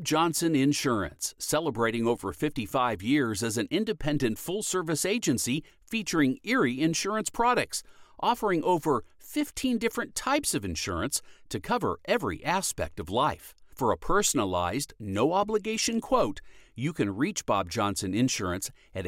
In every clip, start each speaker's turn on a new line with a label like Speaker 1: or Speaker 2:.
Speaker 1: Johnson Insurance, celebrating over 55 years as an independent full-service agency featuring Erie insurance products, offering over 15 different types of insurance to cover every aspect of life. For a personalized, no-obligation quote, you can reach Bob Johnson Insurance at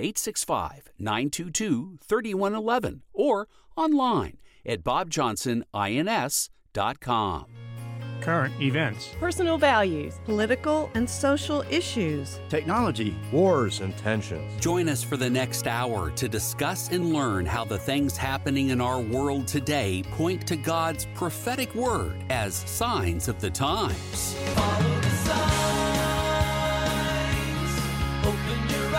Speaker 1: 865-922-3111 or online at bobjohnsonins.com.
Speaker 2: Current events,
Speaker 3: personal values, political and social issues,
Speaker 4: technology, wars and tensions.
Speaker 1: Join us for the next hour to discuss and learn how the things happening in our world today point to God's prophetic word as signs of the times.
Speaker 5: Follow the signs, open your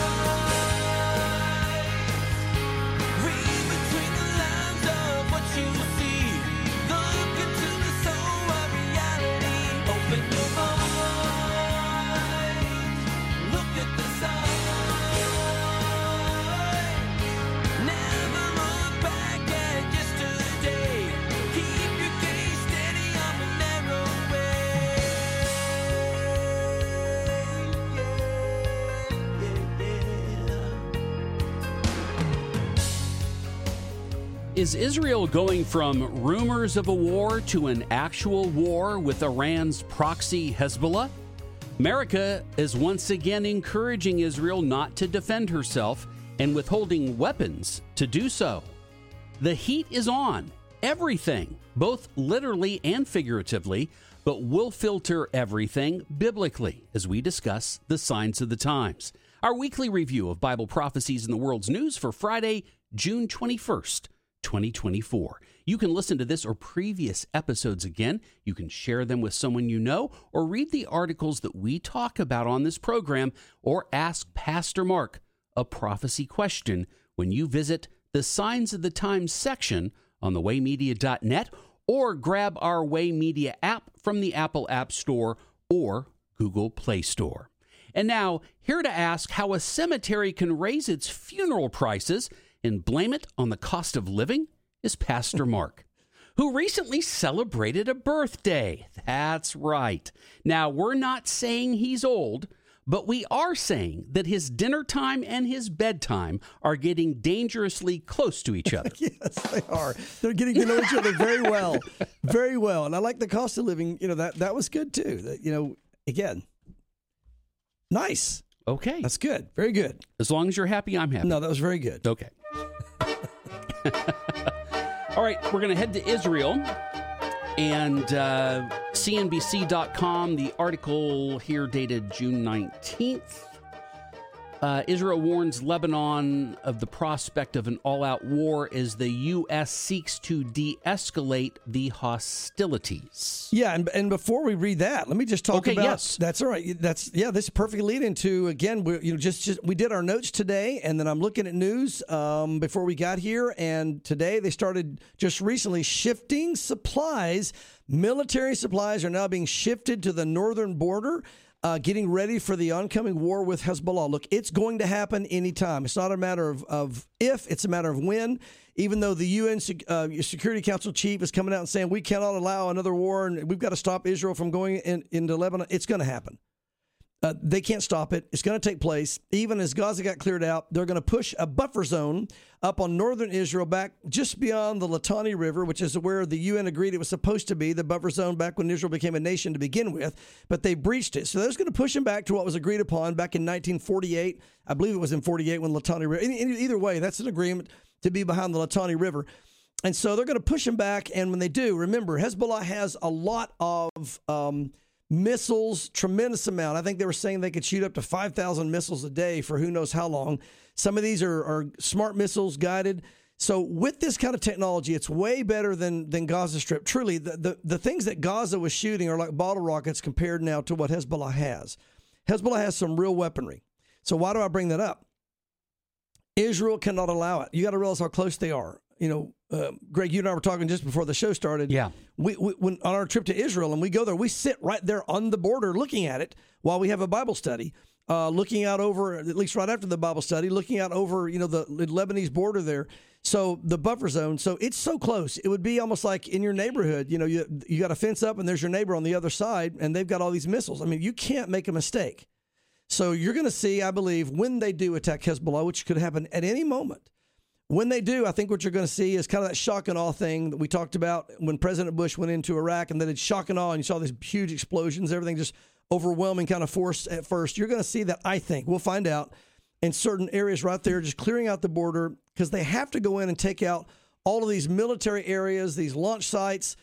Speaker 5: eyes, read between the lines of what you see, look into the soul of reality, open your mind, look at the signs, never look back at yesterday, keep your gaze steady on the narrow
Speaker 1: Is Israel going from rumors of a war to an actual war with Iran's proxy Hezbollah? America is once again encouraging Israel not to defend herself and withholding weapons to do so. The heat is on. Everything, both literally and figuratively, but we'll filter everything biblically as we discuss the signs of the times. Our weekly review of Bible prophecies in the world's news for Friday, June 21st. 2024. You can listen to this or previous episodes again. You can share them with someone you know, or read the articles that we talk about on this program, or ask Pastor Mark a prophecy question when you visit the Signs of the Times section on thewaymedia.net, or grab our Way Media app from the Apple App Store or Google Play Store. And now, here to ask how a cemetery can raise its funeral prices and blame it on the cost of living is Pastor Mark, who recently celebrated a birthday. That's right. Now, we're not saying he's old, but we are saying that his dinner time and his bedtime are getting dangerously close to each other.
Speaker 6: Yes, they are. They're getting to know each other very well. Very well. And I like the cost of living. That was good, too. Again, nice.
Speaker 1: Okay.
Speaker 6: That's good. Very good.
Speaker 1: As long as you're happy, I'm happy.
Speaker 6: No, that was very good.
Speaker 1: Okay. All right, we're going to head to Israel, and CNBC.com, the article here dated June 19th. Israel warns Lebanon of the prospect of an all-out war as the U.S. seeks to de-escalate the hostilities.
Speaker 6: Yeah, and before we read that, let me just talk about.
Speaker 1: Yes.
Speaker 6: That's all right. This is perfectly lead into, again, we did our notes today, and then I'm looking at news before we got here, and today they started just recently shifting supplies. Military supplies are now being shifted to the northern border. Getting ready for the oncoming war with Hezbollah. Look, it's going to happen anytime. It's not a matter of if, it's a matter of when. Even though the UN Security Council chief is coming out and saying we cannot allow another war and we've got to stop Israel from going into Lebanon, it's going to happen. They can't stop it. It's going to take place. Even as Gaza got cleared out, they're going to push a buffer zone up on northern Israel back just beyond the Litani River, which is where the UN agreed it was supposed to be, the buffer zone back when Israel became a nation to begin with, but they breached it. So they're just going to push them back to what was agreed upon back in 1948. I believe it was in 48 when Litani River. Either way, that's an agreement to be behind the Litani River. And so they're going to push them back. And when they do, remember, Hezbollah has a lot of missiles, tremendous amount. I think they were saying they could shoot up to 5,000 missiles a day for who knows how long. Some of these are smart missiles, guided. So with this kind of technology, it's way better than Gaza Strip. Truly, the things that Gaza was shooting are like bottle rockets compared now to what Hezbollah has. Hezbollah has some real weaponry. So why do I bring that up? Israel cannot allow it. You got to realize how close they are. Greg, you and I were talking just before the show started.
Speaker 1: Yeah.
Speaker 6: When on our trip to Israel, and we go there, we sit right there on the border looking at it while we have a Bible study, looking out over, at least right after the Bible study, looking out over, the Lebanese border there. So the buffer zone, so it's so close. It would be almost like in your neighborhood. You got a fence up and there's your neighbor on the other side and they've got all these missiles. I mean, you can't make a mistake. So you're going to see, I believe, when they do attack Hezbollah, which could happen at any moment. When they do, I think what you're going to see is kind of that shock and awe thing that we talked about when President Bush went into Iraq, and then it's shock and awe, and you saw these huge explosions, everything just overwhelming kind of force at first. You're going to see that, I think. We'll find out in certain areas right there, just clearing out the border, because they have to go in and take out all of these military areas, these launch sites,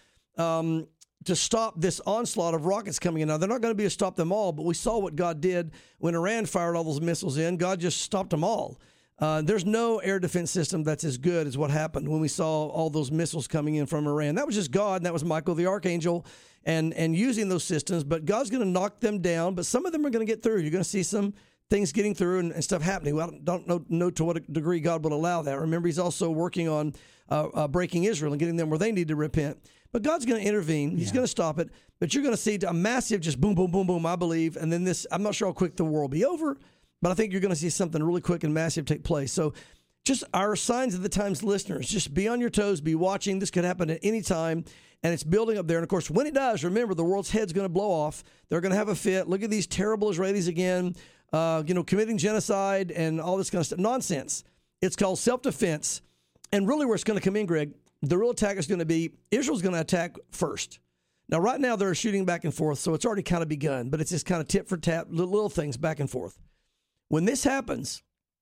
Speaker 6: to stop this onslaught of rockets coming in. Now, they're not going to be able to stop them all, but we saw what God did when Iran fired all those missiles in. God just stopped them all. There's no air defense system that's as good as what happened when we saw all those missiles coming in from Iran. That was just God, and that was Michael the Archangel, and using those systems. But God's going to knock them down, but some of them are going to get through. You're going to see some things getting through and stuff happening. Well, I don't know to what degree God will allow that. Remember, he's also working on breaking Israel and getting them where they need to repent. But God's going to intervene. He's going to stop it. But you're going to see a massive just boom, boom, boom, boom, I believe. And then I'm not sure how quick the war will be over, but I think you're going to see something really quick and massive take place. So just our signs of the times listeners, just be on your toes, be watching. This could happen at any time, and it's building up there. And, of course, when it does, remember, the world's head's going to blow off. They're going to have a fit. Look at these terrible Israelis again, committing genocide and all this kind of stuff. Nonsense. It's called self-defense. And really where it's going to come in, Greg, the real attack is going to be Israel's going to attack first. Now, right now, they're shooting back and forth, so it's already kind of begun, but it's just kind of tit for tat, little things back and forth. When this happens,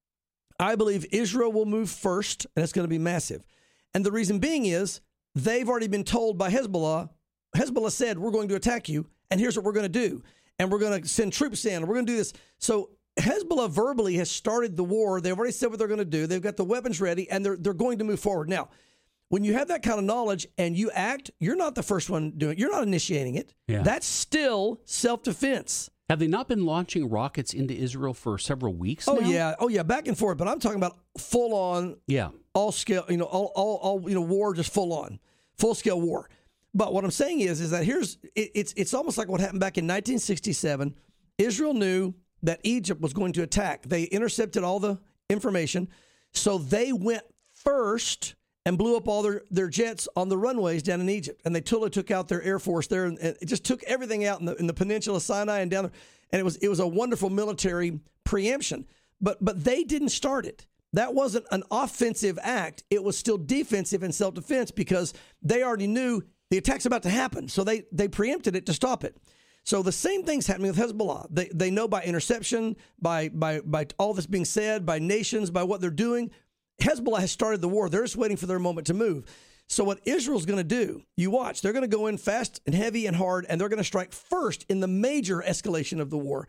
Speaker 6: I believe Israel will move first, and it's going to be massive. And the reason being is they've already been told by Hezbollah. Hezbollah said, we're going to attack you, and here's what we're going to do. And we're going to send troops in, and we're going to do this. So Hezbollah verbally has started the war. They've already said what they're going to do. They've got the weapons ready, and they're going to move forward. Now, when you have that kind of knowledge and you act, you're not the first one doing it. You're not initiating it. Yeah. That's still self-defense.
Speaker 1: Have they not been launching rockets into Israel for several weeks now?
Speaker 6: Oh yeah, back and forth. But I'm talking about full on, all scale, all war, just full scale war. But what I'm saying is that it's almost like what happened back in 1967. Israel knew that Egypt was going to attack. They intercepted all the information, so they went first and blew up all their jets on the runways down in Egypt. And they totally took out their Air Force there, and it just took everything out in the peninsula, Sinai, and down there. And it was a wonderful military preemption. But they didn't start it. That wasn't an offensive act. It was still defensive and self-defense because they already knew the attack's about to happen. So they preempted it to stop it. So the same thing's happening with Hezbollah. They know by interception, by all this being said, by nations, by what they're doing. Hezbollah has started the war. They're just waiting for their moment to move. So what Israel's going to do, you watch, they're going to go in fast and heavy and hard, and they're going to strike first in the major escalation of the war.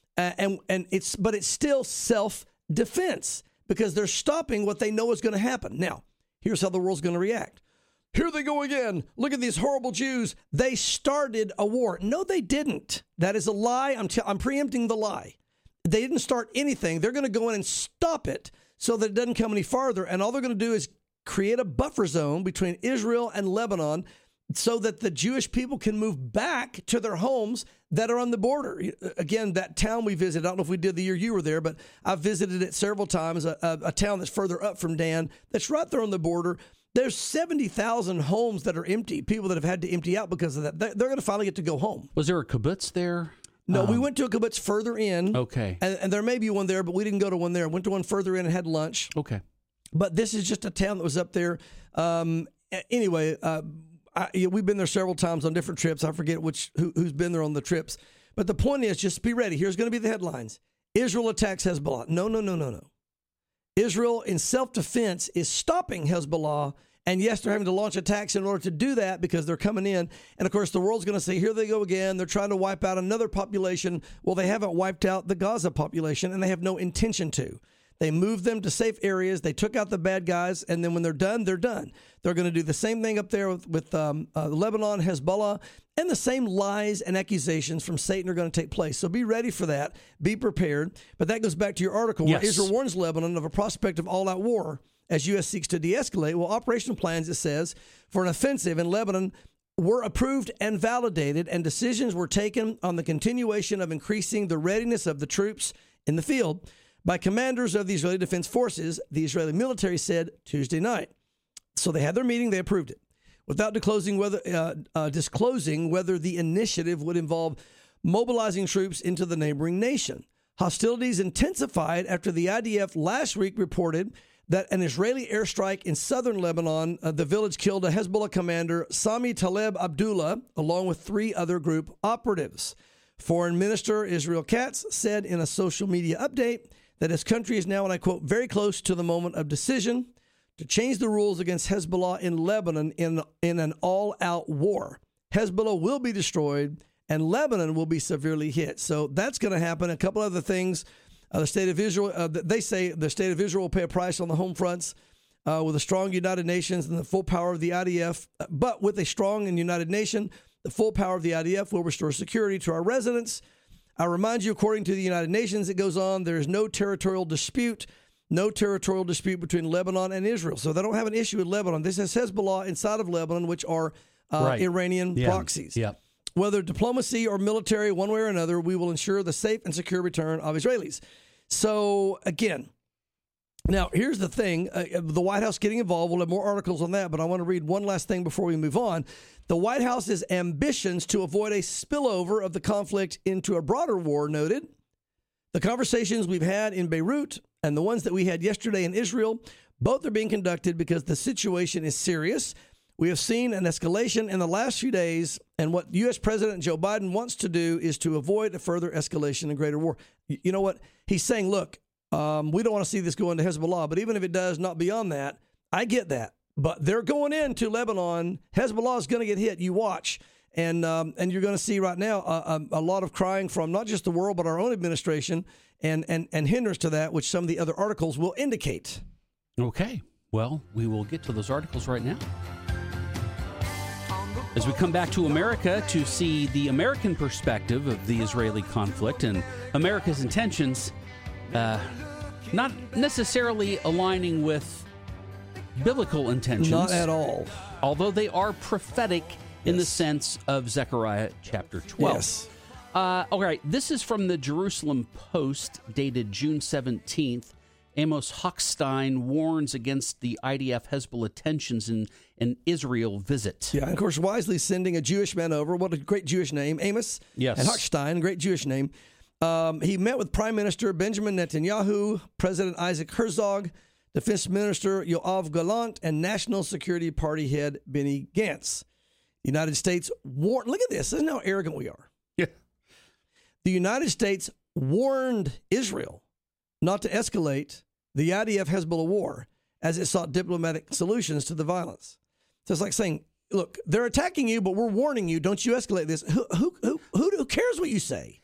Speaker 6: But it's still self-defense because they're stopping what they know is going to happen. Now, here's how the world's going to react. Here they go again. Look at these horrible Jews. They started a war. No, they didn't. That is a lie. I'm preempting the lie. They didn't start anything. They're going to go in and stop it so that it doesn't come any farther. And all they're going to do is create a buffer zone between Israel and Lebanon so that the Jewish people can move back to their homes that are on the border. Again, that town we visited, I don't know if we did the year you were there, but I've visited it several times, a town that's further up from Dan, that's right there on the border. There's 70,000 homes that are empty, people that have had to empty out because of that. They're going to finally get to go home.
Speaker 1: Was there a kibbutz there?
Speaker 6: No, we went to a kibbutz further in.
Speaker 1: Okay.
Speaker 6: And there may be one there, but we didn't go to one there. Went to one further in and had lunch.
Speaker 1: Okay.
Speaker 6: But this is just a town that was up there. Anyway, we've been there several times on different trips. I forget who's been there on the trips. But the point is, just be ready. Here's going to be the headlines. Israel attacks Hezbollah. No. Israel, in self-defense, is stopping Hezbollah. And yes, they're having to launch attacks in order to do that because they're coming in. And, of course, the world's going to say, here they go again. They're trying to wipe out another population. Well, they haven't wiped out the Gaza population, and they have no intention to. They moved them to safe areas. They took out the bad guys, and then when they're done, they're done. They're going to do the same thing up there with Lebanon, Hezbollah, and the same lies and accusations from Satan are going to take place. So be ready for that. Be prepared. But that goes back to your article where Israel warns Lebanon of a prospect of all-out war as U.S. seeks to de-escalate. Well, operational plans, it says, for an offensive in Lebanon were approved and validated, and decisions were taken on the continuation of increasing the readiness of the troops in the field. by commanders of the Israeli Defense Forces, the Israeli military said Tuesday night. So they had their meeting, they approved it, without disclosing whether the initiative would involve mobilizing troops into the neighboring nation. Hostilities intensified after the IDF last week reported that an Israeli airstrike in southern Lebanon, the village killed a Hezbollah commander, Sami Taleb Abdullah, along with 3 other group operatives. Foreign Minister Israel Katz said in a social media update that his country is now, and I quote, very close to the moment of decision to change the rules against Hezbollah in Lebanon in an all-out war. Hezbollah will be destroyed and Lebanon will be severely hit. So that's going to happen. A couple other things. The state of Israel, they say the state of Israel will pay a price on the home fronts with a strong United Nations and the full power of the IDF. But with a strong and united nation, the full power of the IDF will restore security to our residents. I remind you, according to the United Nations, it goes on, there is no territorial dispute between Lebanon and Israel. So they don't have an issue with Lebanon. This is Hezbollah inside of Lebanon, which are Iranian proxies.
Speaker 1: Yeah.
Speaker 6: Whether diplomacy or military, one way or another, we will ensure the safe and secure return of Israelis. So, again, now here's the thing. The White House getting involved. We'll have more articles on that, but I want to read one last thing before we move on. The White House's ambitions to avoid a spillover of the conflict into a broader war noted. The conversations we've had in Beirut and the ones that we had yesterday in Israel, both are being conducted because the situation is serious. We have seen an escalation in the last few days, and what U.S. President Joe Biden wants to do is to avoid a further escalation and greater war. You know what? He's saying, look, we don't want to see this go into Hezbollah, but even if it does, not beyond that, I get that. But they're going into Lebanon. Hezbollah is going to get hit. You watch. And you're going to see right now a lot of crying from not just the world, but our own administration and hindrance to that, which some of the other articles will indicate.
Speaker 1: Okay. Well, we will get to those articles right now. As we come back to America to see the American perspective of the Israeli conflict and America's intentions, not necessarily aligning with biblical intentions.
Speaker 6: Not at all.
Speaker 1: Although they are prophetic in the sense of Zechariah chapter 12.
Speaker 6: Yes.
Speaker 1: All right, this is from the Jerusalem Post, dated June 17th. Amos Hochstein warns against the IDF-Hezbollah tensions in an Israel visit.
Speaker 6: Yeah, and of course, wisely sending a Jewish man over. What a great Jewish name, Amos.
Speaker 1: Yes.
Speaker 6: And Hochstein, great Jewish name. He met with Prime Minister Benjamin Netanyahu, President Isaac Herzog, Defense Minister Yoav Gallant, and National Security Party head Benny Gantz. The United States warned, look at this is how arrogant we are.
Speaker 1: Yeah.
Speaker 6: The United States warned Israel not to escalate the IDF-Hezbollah war as it sought diplomatic solutions to the violence. So it's like saying, look, they're attacking you, but we're warning you, don't you escalate this. Who cares what you say?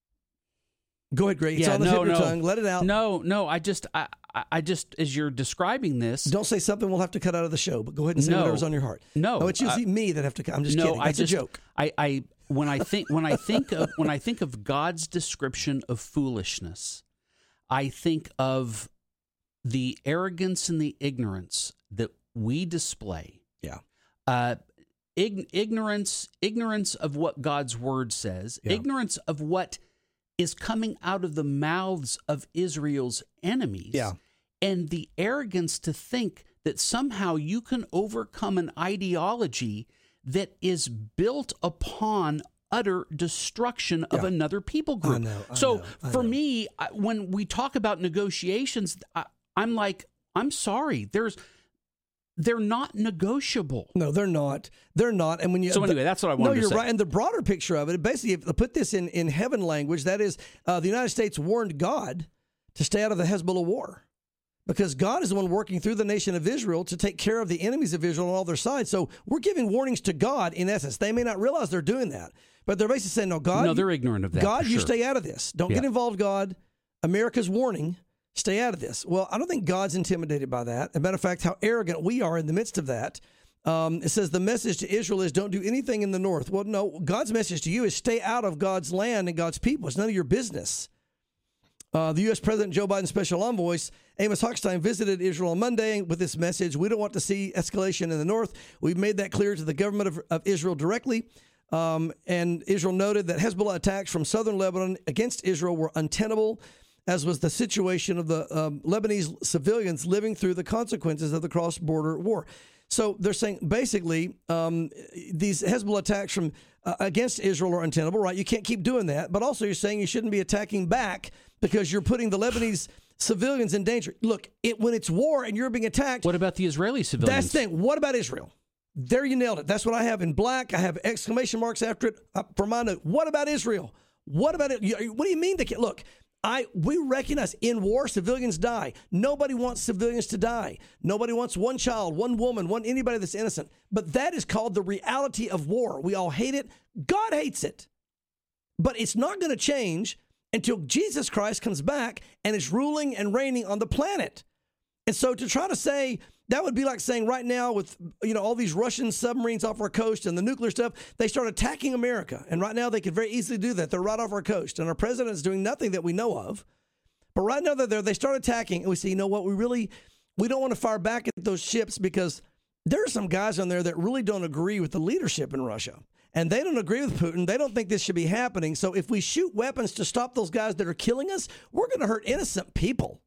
Speaker 6: Go ahead, Greg. It's on the tip of your tongue. Let it out.
Speaker 1: No. I just, as you're describing this,
Speaker 6: don't say something we'll have to cut out of the show, but go ahead and say whatever's on your heart.
Speaker 1: No,
Speaker 6: it's usually me that have to cut. I'm just kidding. That's a joke.
Speaker 1: When I think of God's description of foolishness, I think of the arrogance and the ignorance that we display.
Speaker 6: Yeah.
Speaker 1: Ignorance of what God's word says, ignorance of what is coming out of the mouths of Israel's enemies.
Speaker 6: Yeah.
Speaker 1: And the arrogance to think that somehow you can overcome an ideology that is built upon utter destruction of another people group. I know. Me, when we talk about negotiations, I'm like, I'm sorry, they're not negotiable.
Speaker 6: No, they're not. They're not. And when you
Speaker 1: anyway, that's what I wanted to say.
Speaker 6: No, you're right. And the broader picture of it, basically, if I put this in heaven language, that is, the United States warned God to stay out of the Hezbollah war, because God is the one working through the nation of Israel to take care of the enemies of Israel on all their sides. So we're giving warnings to God, in essence. They may not realize they're doing that, but they're basically saying, no, God.
Speaker 1: No, they're ignorant of that.
Speaker 6: God, you
Speaker 1: sure.
Speaker 6: stay out of this. Don't get involved, God. America's warning. Stay out of this. Well, I don't think God's intimidated by that. As a matter of fact, how arrogant we are in the midst of that. It says the message to Israel is don't do anything in the north. Well, no, God's message to you is stay out of God's land and God's people. It's none of your business. The U.S. President Joe Biden's special envoy, Amos Hochstein, visited Israel on Monday with this message. We don't want to see escalation in the north. We've made that clear to the government of Israel directly. And Israel noted that Hezbollah attacks from southern Lebanon against Israel were untenable. as was the situation of the Lebanese civilians living through the consequences of the cross-border war. So they're saying basically these Hezbollah attacks from against Israel are untenable, right? You can't keep doing that. But also you're saying you shouldn't be attacking back because you're putting the Lebanese civilians in danger. Look, when it's war and you're being attacked.
Speaker 1: What about the Israeli civilians?
Speaker 6: That's the thing. What about Israel? There you nailed it. That's what I have in black. I have exclamation marks after it for my note. What about Israel? What about it? What do you mean? Look, we recognize in war, civilians die. Nobody wants civilians to die. Nobody wants one child, one woman, anybody that's innocent. But that is called the reality of war. We all hate it. God hates it. But it's not going to change until Jesus Christ comes back and is ruling and reigning on the planet. And so to try to say, that would be like saying right now with, all these Russian submarines off our coast and the nuclear stuff, they start attacking America. And right now they could very easily do that. They're right off our coast. And our president is doing nothing that we know of. But right now they're there. They start attacking. And we say, you know what? We don't want to fire back at those ships because there are some guys on there that really don't agree with the leadership in Russia. And they don't agree with Putin. They don't think this should be happening. So if we shoot weapons to stop those guys that are killing us, we're going to hurt innocent people.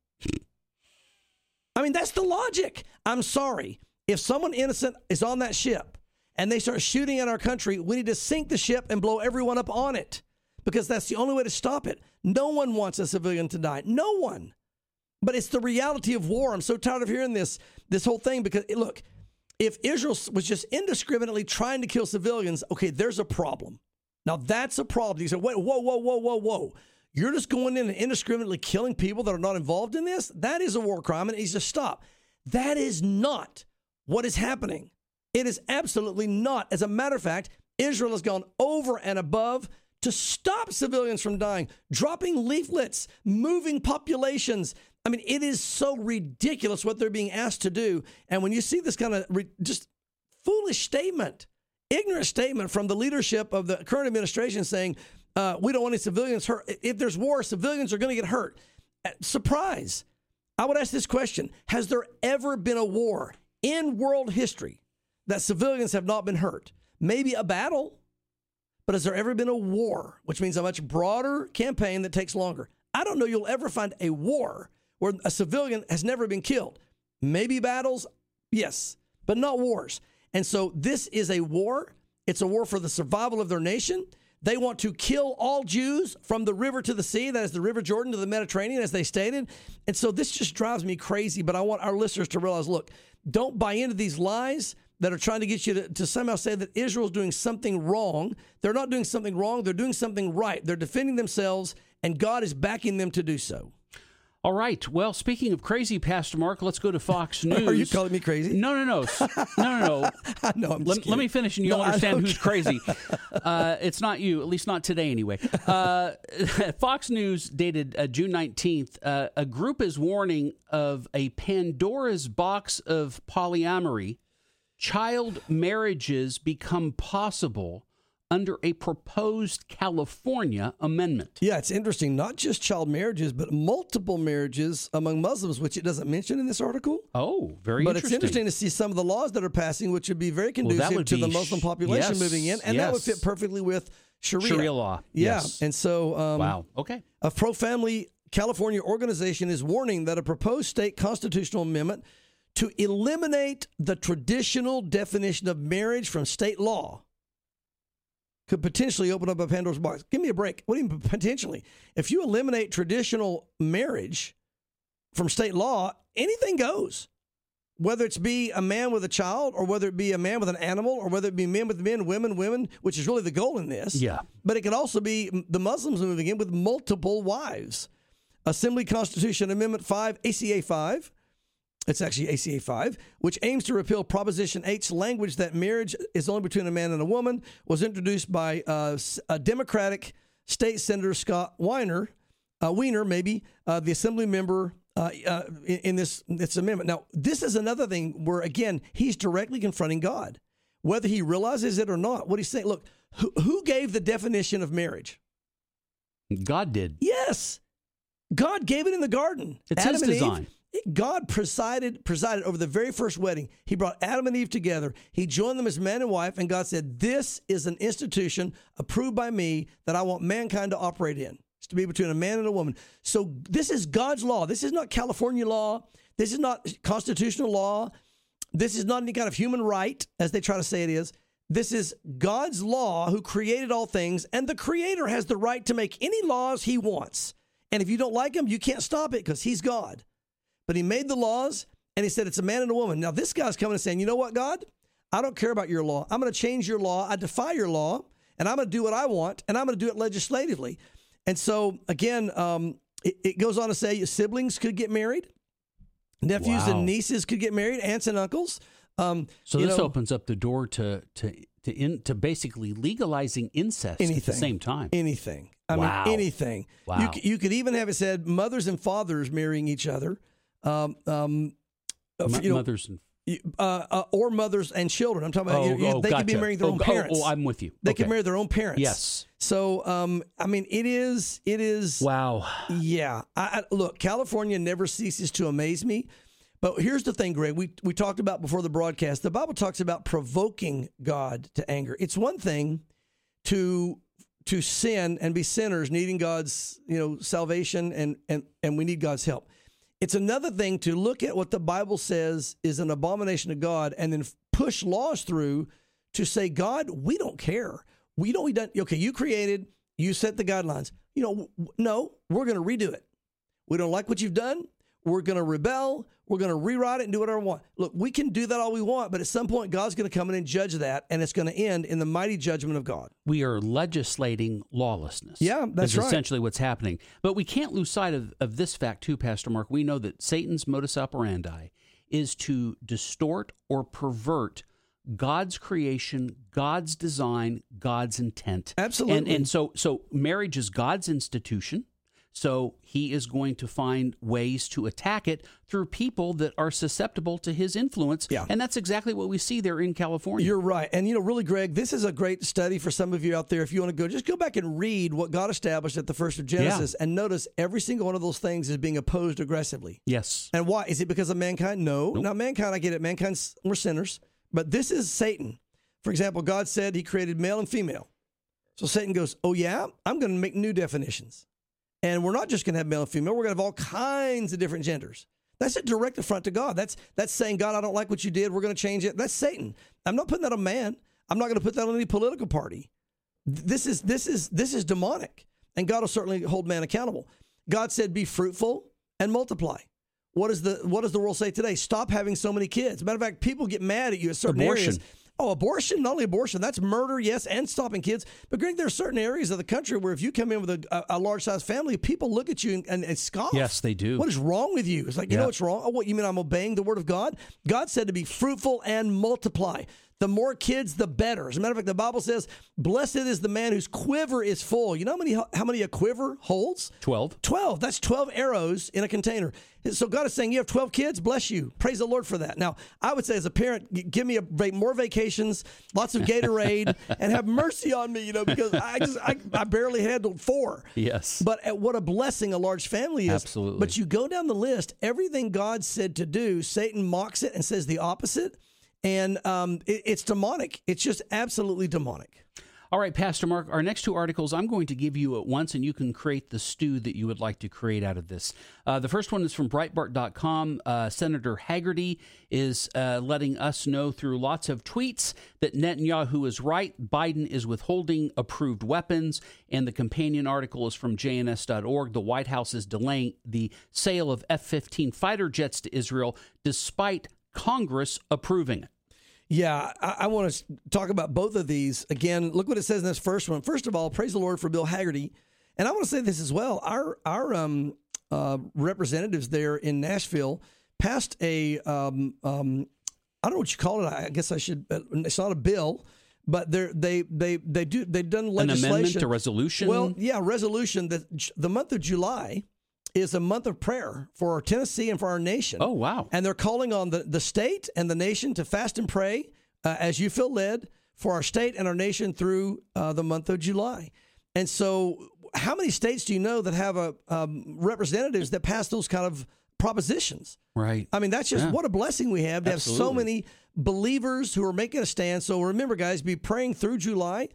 Speaker 6: I mean, that's the logic. I'm sorry. If someone innocent is on that ship and they start shooting at our country, we need to sink the ship and blow everyone up on it because that's the only way to stop it. No one wants a civilian to die. No one. But it's the reality of war. I'm so tired of hearing this whole thing because, look, if Israel was just indiscriminately trying to kill civilians, okay, there's a problem. Now, that's a problem. You say, wait, whoa. You're just going in and indiscriminately killing people that are not involved in this? That is a war crime, and it needs to stop. That is not what is happening. It is absolutely not. As a matter of fact, Israel has gone over and above to stop civilians from dying, dropping leaflets, moving populations. I mean, it is so ridiculous what they're being asked to do. And when you see this kind of just foolish statement, ignorant statement from the leadership of the current administration saying, we don't want any civilians hurt. If there's war, civilians are going to get hurt. Surprise. I would ask this question. Has there ever been a war in world history that civilians have not been hurt? Maybe a battle, but has there ever been a war, which means a much broader campaign that takes longer? I don't know you'll ever find a war where a civilian has never been killed. Maybe battles, yes, but not wars. And so this is a war. It's a war for the survival of their nation. They want to kill all Jews from the river to the sea, that is the River Jordan to the Mediterranean, as they stated. And so this just drives me crazy, but I want our listeners to realize, look, don't buy into these lies that are trying to get you to somehow say that Israel's doing something wrong. They're not doing something wrong. They're doing something right. They're defending themselves, and God is backing them to do so.
Speaker 1: All right. Well, speaking of crazy, Pastor Mark, let's go to Fox News.
Speaker 6: Are you calling me crazy?
Speaker 1: No. No.
Speaker 6: I know.
Speaker 1: Let me finish, and you'll understand who's crazy. It's not you, at least not today, anyway. Fox News, dated June 19th, a group is warning of a Pandora's box of polyamory. Child marriages become possible under a proposed California amendment.
Speaker 6: Yeah, it's interesting. Not just child marriages, but multiple marriages among Muslims, which it doesn't mention in this article.
Speaker 1: Oh, very
Speaker 6: but
Speaker 1: interesting.
Speaker 6: It's interesting to see some of the laws that are passing, which would be very conducive to the Muslim population moving in. And that would fit perfectly with Sharia
Speaker 1: law.
Speaker 6: Yeah.
Speaker 1: Yes.
Speaker 6: And so
Speaker 1: wow. Okay.
Speaker 6: A pro-family California organization is warning that a proposed state constitutional amendment to eliminate the traditional definition of marriage from state law could potentially open up a Pandora's box. Give me a break. What do you mean potentially? If you eliminate traditional marriage from state law, anything goes. Whether it's be a man with a child, or whether it be a man with an animal, or whether it be men with men, women, which is really the goal in this.
Speaker 1: Yeah.
Speaker 6: But it could also be the Muslims moving in with multiple wives. Assembly Constitution Amendment 5, ACA 5. It's actually ACA 5, which aims to repeal Proposition 8's language that marriage is only between a man and a woman, was introduced by a Democratic State Senator Scott Wiener, the Assembly member in this amendment. Now, this is another thing where, again, he's directly confronting God, whether he realizes it or not. What he's saying, look, who gave the definition of marriage?
Speaker 1: God did.
Speaker 6: Yes. God gave it in the garden.
Speaker 1: It's
Speaker 6: Adam
Speaker 1: his
Speaker 6: and
Speaker 1: design.
Speaker 6: Eve, God presided over the very first wedding. He brought Adam and Eve together. He joined them as man and wife, and God said, this is an institution approved by me that I want mankind to operate in. is to be between a man and a woman. So this is God's law. This is not California law. This is not constitutional law. This is not any kind of human right, as they try to say it is. This is God's law who created all things, and the Creator has the right to make any laws he wants. And if you don't like them, you can't stop it because he's God. But he made the laws, and he said it's a man and a woman. Now, this guy's coming and saying, you know what, God? I don't care about your law. I'm going to change your law. I defy your law, and I'm going to do what I want, and I'm going to do it legislatively. And so, again, it goes on to say your siblings could get married. Nephews and nieces could get married, aunts and uncles.
Speaker 1: So this opens up the door to basically legalizing incest at the same time.
Speaker 6: Anything. I mean, anything.
Speaker 1: Wow.
Speaker 6: You could even have it said mothers and fathers marrying each other.
Speaker 1: Mothers and
Speaker 6: or mothers and children. I'm talking about they could be marrying their own parents.
Speaker 1: I'm with you.
Speaker 6: They could marry their own parents.
Speaker 1: Yes.
Speaker 6: So, I mean, it is.
Speaker 1: Wow.
Speaker 6: Yeah. Look, California never ceases to amaze me. But here's the thing, Greg. We talked about before the broadcast. The Bible talks about provoking God to anger. It's one thing to sin and be sinners, needing God's salvation, and we need God's help. It's another thing to look at what the Bible says is an abomination to God and then push laws through to say, God, we don't care. Okay, you created, you set the guidelines. No, we're going to redo it. We don't like what you've done. We're going to rebel. We're going to rewrite it and do whatever we want. Look, we can do that all we want, but at some point, God's going to come in and judge that, and it's going to end in the mighty judgment of God.
Speaker 1: We are legislating lawlessness.
Speaker 6: Yeah, that's right.
Speaker 1: Essentially what's happening. But we can't lose sight of this fact, too, Pastor Mark. We know that Satan's modus operandi is to distort or pervert God's creation, God's design, God's intent.
Speaker 6: Absolutely.
Speaker 1: And so marriage is God's institution. So he is going to find ways to attack it through people that are susceptible to his influence.
Speaker 6: Yeah.
Speaker 1: And that's exactly what we see there in California.
Speaker 6: You're right. And, really, Greg, this is a great study for some of you out there. If you want to just go back and read what God established at the first of Genesis and notice every single one of those things is being opposed aggressively.
Speaker 1: Yes.
Speaker 6: And why? Is it because of mankind? No.
Speaker 1: Nope.
Speaker 6: Not mankind. I get it. We're sinners. But this is Satan. For example, God said he created male and female. So Satan goes, oh, yeah, I'm going to make new definitions. And we're not just going to have male and female. We're going to have all kinds of different genders. That's a direct affront to God. That's saying, God, I don't like what you did. We're going to change it. That's Satan. I'm not putting that on man. I'm not going to put that on any political party. This is demonic. And God will certainly hold man accountable. God said, be fruitful and multiply. What does the world say today? Stop having so many kids. Matter of fact, people get mad at you at certain areas. Oh, abortion, not only abortion, that's murder, yes, and stopping kids. But, Greg, there are certain areas of the country where if you come in with a large-sized family, people look at you and scoff.
Speaker 1: Yes, they do.
Speaker 6: What is wrong with you? It's like, you know what's wrong? Oh, what, you mean I'm obeying the word of God? God said to be fruitful and multiply. The more kids, the better. As a matter of fact, the Bible says, blessed is the man whose quiver is full. You know how many a quiver holds?
Speaker 1: 12.
Speaker 6: 12. That's 12 arrows in a container. So God is saying, you have 12 kids, bless you. Praise the Lord for that. Now, I would say as a parent, give me more vacations, lots of Gatorade, and have mercy on me, because I barely handled 4. Yes. But what a blessing a large family is.
Speaker 1: Absolutely.
Speaker 6: But you go down the list, everything God said to do, Satan mocks it and says the opposite. And it's demonic. It's just absolutely demonic.
Speaker 1: All right, Pastor Mark, our next 2 articles I'm going to give you at once, and you can create the stew that you would like to create out of this. The first one is from Breitbart.com. Senator Hagerty is letting us know through lots of tweets that Netanyahu is right. Biden is withholding approved weapons. And the companion article is from JNS.org. The White House is delaying the sale of F-15 fighter jets to Israel despite Congress approving it.
Speaker 6: Yeah, I want to talk about both of these. Again, look what it says in this first one. First of all, praise the Lord for Bill Hagerty. And I want to say this as well. Our representatives there in Nashville passed a, I don't know what you call it. I guess I should, it's not a bill, but they've done legislation.
Speaker 1: An amendment, a resolution?
Speaker 6: Well, yeah, resolution that the month of July is a month of prayer for Tennessee and for our nation.
Speaker 1: Oh, wow.
Speaker 6: And they're calling on the state and the nation to fast and pray as you feel led for our state and our nation through the month of July. And so how many states do you know that have representatives that pass those kind of propositions?
Speaker 1: Right.
Speaker 6: I mean, that's just what a blessing we have to have so many believers who are making a stand. So remember, guys, be praying through July.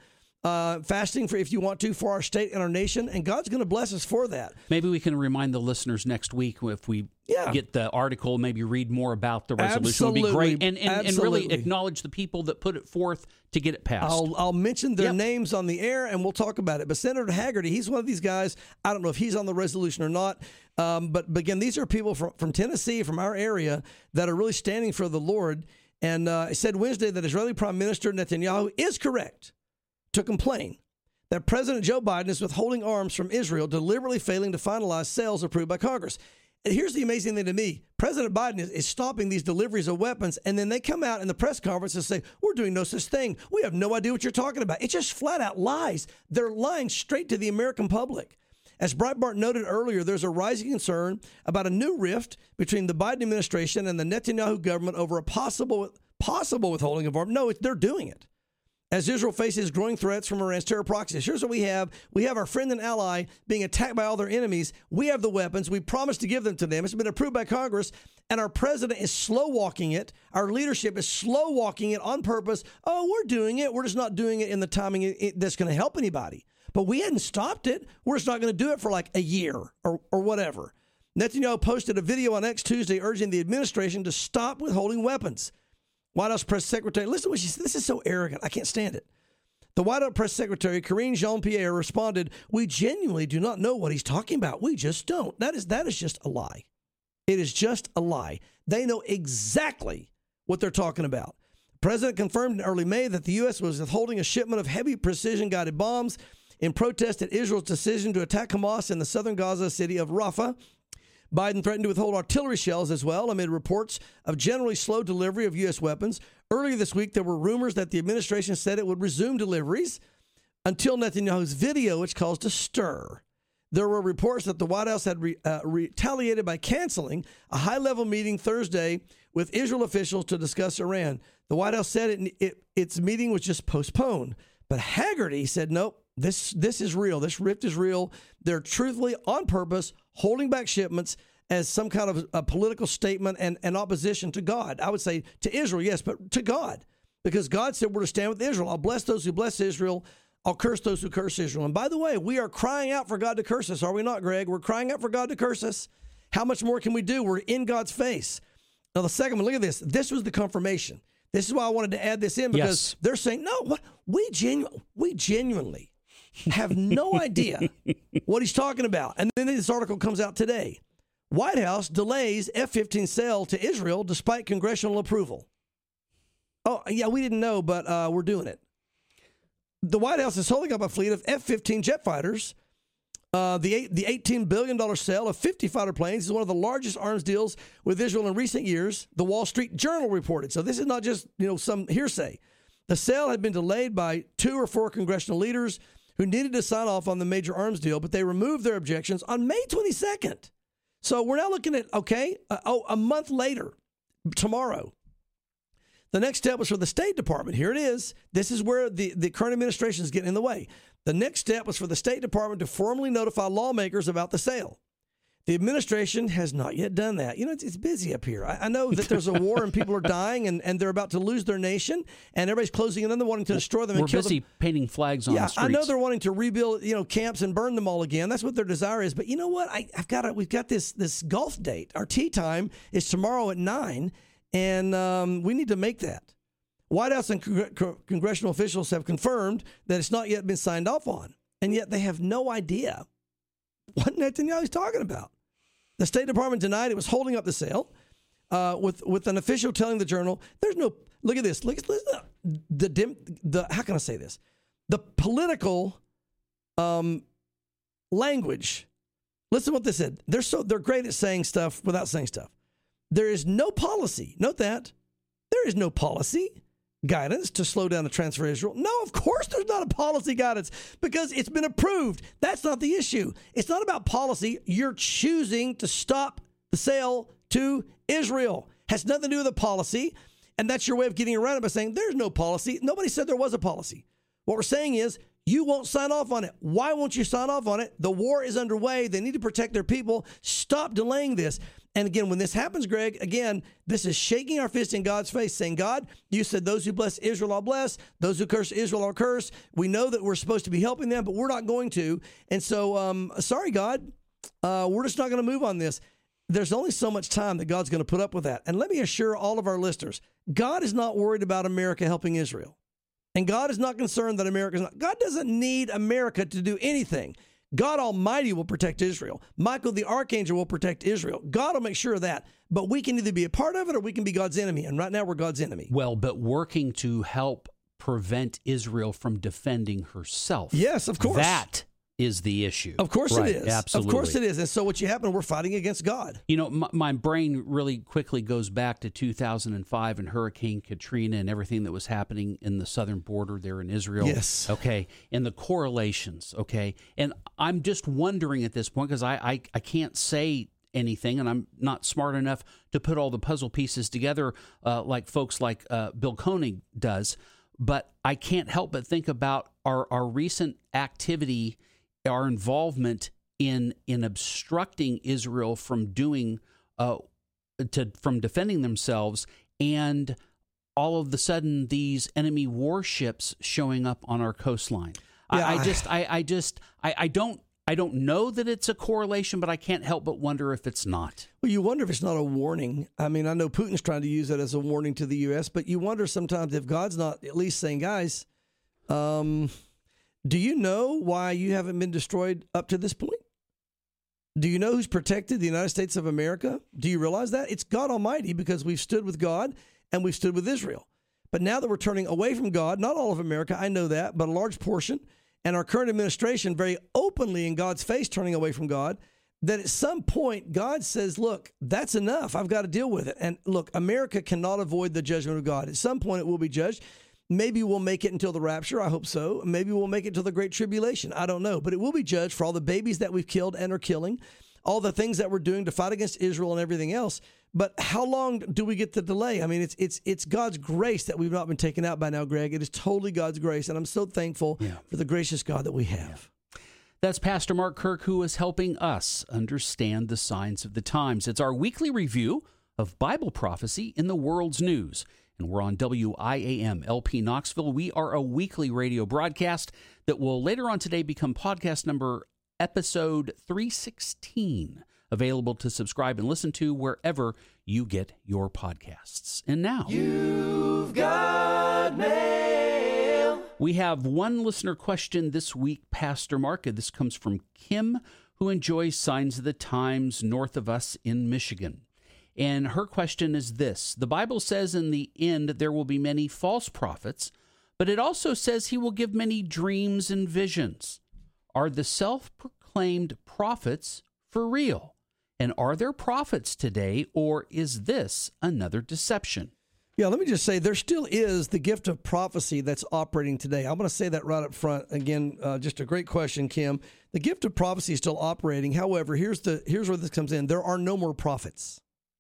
Speaker 6: fasting for if you want to for our state and our nation, and God's going to bless us for that.
Speaker 1: Maybe we can remind the listeners next week if we get the article, maybe read more about the resolution. Would be great. And really acknowledge the people that put it forth to get it passed.
Speaker 6: I'll mention their names on the air, and we'll talk about it. But Senator Hagerty, he's one of these guys. I don't know if he's on the resolution or not. But again, these are people from Tennessee, from our area, that are really standing for the Lord. And it said Wednesday that Israeli Prime Minister Netanyahu is correct to complain that President Joe Biden is withholding arms from Israel, deliberately failing to finalize sales approved by Congress. And here's the amazing thing to me. President Biden is stopping these deliveries of weapons, and then they come out in the press conference and say, we're doing no such thing. We have no idea what you're talking about. It's just flat out lies. They're lying straight to the American public. As Breitbart noted earlier, there's a rising concern about a new rift between the Biden administration and the Netanyahu government over a possible withholding of arms. No, they're doing it. As Israel faces growing threats from Iran's terror proxies. Here's what we have. We have our friend and ally being attacked by all their enemies. We have the weapons. We promised to give them to them. It's been approved by Congress, and our president is slow-walking it. Our leadership is slow-walking it on purpose. Oh, we're doing it. We're just not doing it in the timing that's going to help anybody. But we hadn't stopped it. We're just not going to do it for like a year or whatever. Netanyahu posted a video on X Tuesday urging the administration to stop withholding weapons. White House Press Secretary, listen to what she said. This is so arrogant. I can't stand it. The White House Press Secretary, Karine Jean-Pierre, responded, we genuinely do not know what he's talking about. We just don't. That is just a lie. It is just a lie. They know exactly what they're talking about. The president confirmed in early May that the U.S. was withholding a shipment of heavy precision-guided bombs in protest at Israel's decision to attack Hamas in the southern Gaza city of Rafah. Biden threatened to withhold artillery shells as well amid reports of generally slow delivery of U.S. weapons. Earlier this week, there were rumors that the administration said it would resume deliveries until Netanyahu's video, which caused a stir. There were reports that the White House had retaliated by canceling a high-level meeting Thursday with Israel officials to discuss Iran. The White House said its meeting was just postponed. But Hagerty said, nope, this is real. This rift is real. They're truthfully, on purpose, holding back shipments as some kind of a political statement and opposition to God. I would say to Israel, yes, but to God. Because God said we're to stand with Israel. I'll bless those who bless Israel. I'll curse those who curse Israel. And by the way, we are crying out for God to curse us, are we not, Greg? We're crying out for God to curse us. How much more can we do? We're in God's face. Now, the second one, look at this. This was the confirmation. This is why I wanted to add this in, because they're saying, no, what we genuinely have no idea what he's talking about. And then this article comes out today. White House delays F-15 sale to Israel despite congressional approval. Oh, yeah, we didn't know, but we're doing it. The White House is holding up a fleet of F-15 jet fighters. The $18 billion sale of 50 fighter planes is one of the largest arms deals with Israel in recent years, the Wall Street Journal reported. So this is not just some hearsay. The sale had been delayed by 2 or 4 congressional leaders who needed to sign off on the major arms deal, but they removed their objections on May 22nd. So we're now looking at, a month later, tomorrow. The next step was for the State Department. Here it is. This is where the current administration is getting in the way. The next step was for the State Department to formally notify lawmakers about the sale. The administration has not yet done that. It's busy up here. I know that there's a war and people are dying and they're about to lose their nation and everybody's closing in on them, wanting to destroy them and kill them.
Speaker 1: We're busy painting flags on the streets.
Speaker 6: I know they're wanting to rebuild, camps and burn them all again. That's what their desire is. But you know what? We've got this golf date. Our tea time is tomorrow at 9, and we need to make that. White House and congressional officials have confirmed that it's not yet been signed off on, and yet they have no idea what Netanyahu is talking about. The State Department denied it was holding up the sale, with an official telling the Journal, "There's no." Look at this. Look at the. How can I say this? The political language. Listen to what they said. They're great at saying stuff without saying stuff. There is no policy. Note that there is no policy guidance to slow down the transfer to Israel. No, of course there's not a policy guidance because it's been approved. That's not the issue. It's not about policy. You're choosing to stop the sale to Israel. Has nothing to do with a policy, and that's your way of getting around it by saying there's no policy. Nobody said there was a policy. What we're saying is You won't sign off on it. Why won't you sign off on it? The war is underway. They need to protect their people. Stop delaying this. And again, when this happens, Greg, again, this is shaking our fist in God's face, saying, God, you said those who bless Israel I'll bless. Those who curse Israel I'll curse. We know that we're supposed to be helping them, but we're not going to. And so, sorry, God, we're just not going to move on this. There's only so much time that God's going to put up with that. And let me assure all of our listeners, God is not worried about America helping Israel. And God is not concerned that America is not. God doesn't need America to do anything. God Almighty will protect Israel. Michael the Archangel will protect Israel. God will make sure of that. But we can either be a part of it or we can be God's enemy. And right now we're God's enemy.
Speaker 1: Well, but working to help prevent Israel from defending herself.
Speaker 6: Yes, of course.
Speaker 1: That is the issue.
Speaker 6: Of course
Speaker 1: Right,
Speaker 6: it is.
Speaker 1: Absolutely.
Speaker 6: Of course it is. And so what you happen, we're fighting against God.
Speaker 1: You know, my brain really quickly goes back to 2005 and Hurricane Katrina and everything that was happening in the southern border there in Israel.
Speaker 6: Yes.
Speaker 1: Okay. And the correlations. Okay. And I'm just wondering at this point, because I can't say anything and I'm not smart enough to put all the puzzle pieces together like folks like Bill Koenig does. But I can't help but think about our recent activity, our involvement in obstructing Israel from doing from defending themselves, and all of the sudden these enemy warships showing up on our coastline.
Speaker 6: Yeah.
Speaker 1: I don't know that it's a correlation, but I can't help but wonder if it's not.
Speaker 6: Well, you wonder if it's not a warning. I mean, I know Putin's trying to use that as a warning to the U.S., but you wonder sometimes if God's not at least saying, guys, do you know why you haven't been destroyed up to this point? Do you know who's protected the United States of America? Do you realize that? It's God Almighty, because we've stood with God and we've stood with Israel. But now that we're turning away from God, not all of America, I know that, but a large portion, and our current administration very openly in God's face turning away from God, that at some point God says, look, that's enough. I've got to deal with it. And look, America cannot avoid the judgment of God. At some point it will be judged. Maybe we'll make it until the rapture. I hope so. Maybe we'll make it till the Great Tribulation. I don't know. But it will be judged for all the babies that we've killed and are killing, all the things that we're doing to fight against Israel and everything else. But how long do we get the delay? I mean, it's God's grace that we've not been taken out by now, Greg. It is totally God's grace. And I'm so thankful for the gracious God that we have.
Speaker 1: That's Pastor Mark Kirk, who is helping us understand the signs of the times. It's our weekly review of Bible prophecy in the world's news. And we're on WIAM LP Knoxville. We are a weekly radio broadcast that will later on today become podcast number episode 316, available to subscribe and listen to wherever you get your podcasts. And now,
Speaker 5: You've got mail.
Speaker 1: We have one listener question this week, Pastor Mark. This comes from Kim, who enjoys Signs of the Times north of us in Michigan. And her question is this: the Bible says in the end there will be many false prophets, but it also says he will give many dreams and visions. Are the self-proclaimed prophets for real? And are there prophets today, or is this another deception?
Speaker 6: Yeah, let me just say there still is the gift of prophecy that's operating today. I'm going to say that right up front. Again, just a great question, Kim. The gift of prophecy is still operating. However, here's where this comes in. There are no more prophets.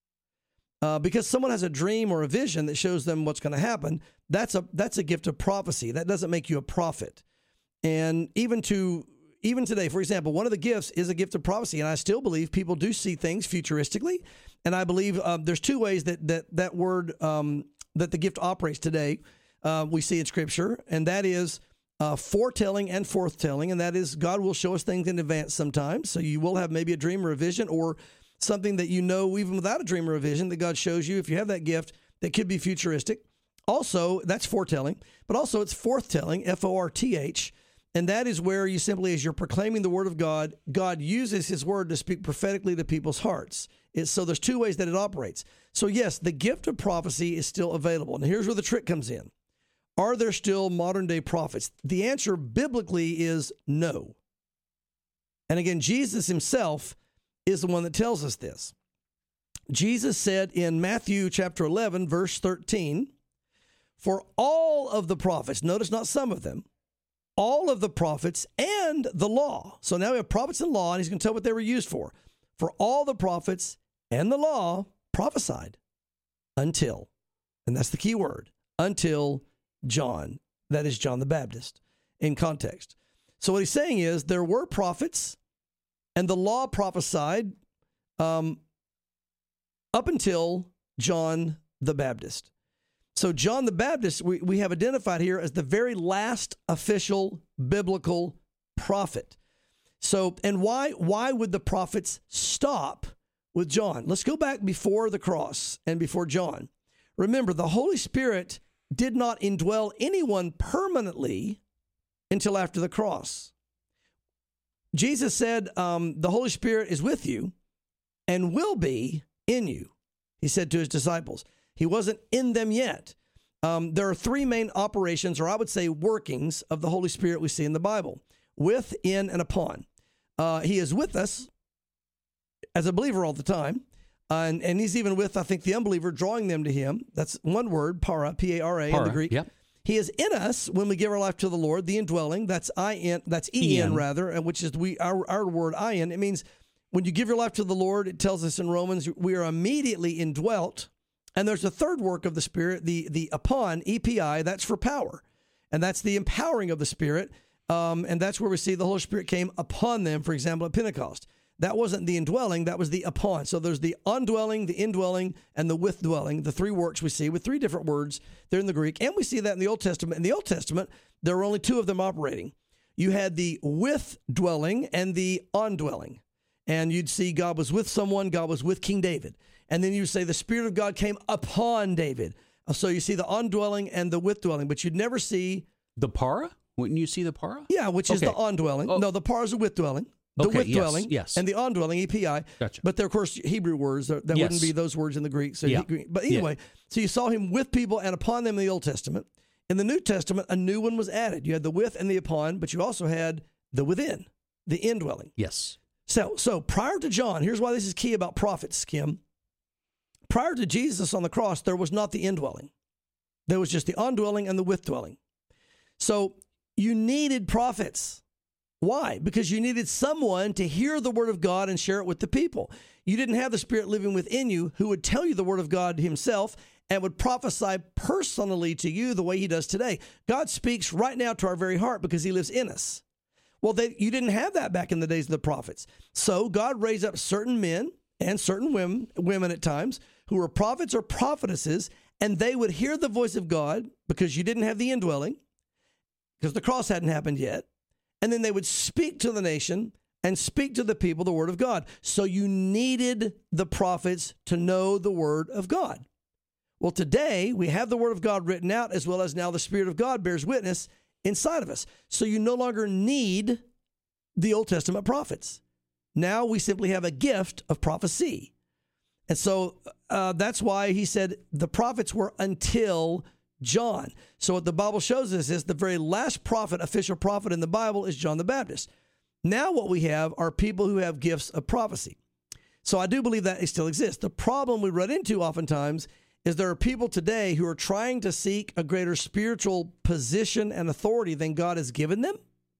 Speaker 6: Because someone has a dream or a vision that shows them what's going to happen, that's a gift of prophecy. That doesn't make you a prophet. And even today, for example, one of the gifts is a gift of prophecy, and I still believe people do see things futuristically. And I believe there's two ways that word that the gift operates today. We see in Scripture, and that is foretelling and forthtelling, and that is God will show us things in advance sometimes. So you will have maybe a dream or a vision, or something that you know even without a dream or a vision that God shows you if you have that gift that could be futuristic. Also, that's foretelling, but also it's forthtelling, F-O-R-T-H, and that is where you simply, as you're proclaiming the word of God, God uses his word to speak prophetically to people's hearts. So there's two ways that it operates. So yes, the gift of prophecy is still available. And here's where the trick comes in. Are there still modern day prophets? The answer biblically is no. And again, Jesus himself is the one that tells us this. Jesus said in Matthew chapter 11, verse 13, for all of the prophets, notice not some of them, all of the prophets and the law. So now we have prophets and law, and he's going to tell what they were used for. For all the prophets and the law prophesied until, and that's the key word, until John, that is John the Baptist. in context. So what he's saying is there were prophets, and the law prophesied up until John the Baptist. So John the Baptist, we have identified here as the very last official biblical prophet. So, and why would the prophets stop with John? Let's go back before the cross and before John. Remember, the Holy Spirit did not indwell anyone permanently until after the cross. Jesus said, the Holy Spirit is with you and will be in you, he said to his disciples. He wasn't in them yet. There are three main operations, or I would say workings, of the Holy Spirit we see in the Bible: with, in, and upon. He is with us as a believer all the time, and he's even with, I think, the unbeliever, drawing them to him. That's one word, para, P-A-R-A in the Greek.
Speaker 1: Yep.
Speaker 6: He is in us when we give our life to the Lord, the indwelling. That's I-N, that's E-N rather, and which is our word I-N. It means when you give your life to the Lord, it tells us in Romans, we are immediately indwelt. And there's a third work of the Spirit, the upon, E-P-I, that's for power. And that's the empowering of the Spirit. And that's where we see the Holy Spirit came upon them, for example, at Pentecost. That wasn't the indwelling, that was the upon. So there's the undwelling, the indwelling, and the withdwelling, the three works we see with three different words there in the Greek. And we see that in the Old Testament. In the Old Testament, there were only two of them operating. You had the withdwelling and the ondwelling. And you'd see God was with someone, God was with King David. And then you say the Spirit of God came upon David. So you see the ondwelling and the withdwelling, but you'd never see...
Speaker 1: The para? Wouldn't you see the para?
Speaker 6: Yeah, which is the ondwelling. Oh. No, the para is the withdwelling. The withdwelling,
Speaker 1: yes.
Speaker 6: And the ondwelling, EPI.
Speaker 1: Gotcha.
Speaker 6: But they're, of course, Hebrew words. That wouldn't be those words in the Greek. So but anyway, so you saw him with people and upon them in the Old Testament. In the New Testament, a new one was added. You had the with and the upon, but you also had the within, the indwelling.
Speaker 1: Yes.
Speaker 6: So prior to John, here's why this is key about prophets, Kim. Prior to Jesus on the cross, there was not the indwelling. There was just the ondwelling and the withdwelling. So you needed prophets. Why? Because you needed someone to hear the word of God and share it with the people. You didn't have the Spirit living within you who would tell you the word of God himself and would prophesy personally to you the way he does today. God speaks right now to our very heart because he lives in us. Well, you didn't have that back in the days of the prophets. So God raised up certain men and certain women at times who were prophets or prophetesses, and they would hear the voice of God because you didn't have the indwelling, because the cross hadn't happened yet. And then they would speak to the nation and speak to the people the word of God. So you needed the prophets to know the word of God. Well, today we have the word of God written out, as well as now the Spirit of God bears witness inside of us. So you no longer need the Old Testament prophets. Now we simply have a gift of prophecy. And so that's why he said the prophets were until John. So what the Bible shows us is the very last prophet, official prophet in the Bible, is John the Baptist. Now what we have are people who have gifts of prophecy. So I do believe that it still exists. The problem we run into oftentimes is there are people today who are trying to seek a greater spiritual position and authority than God has given them.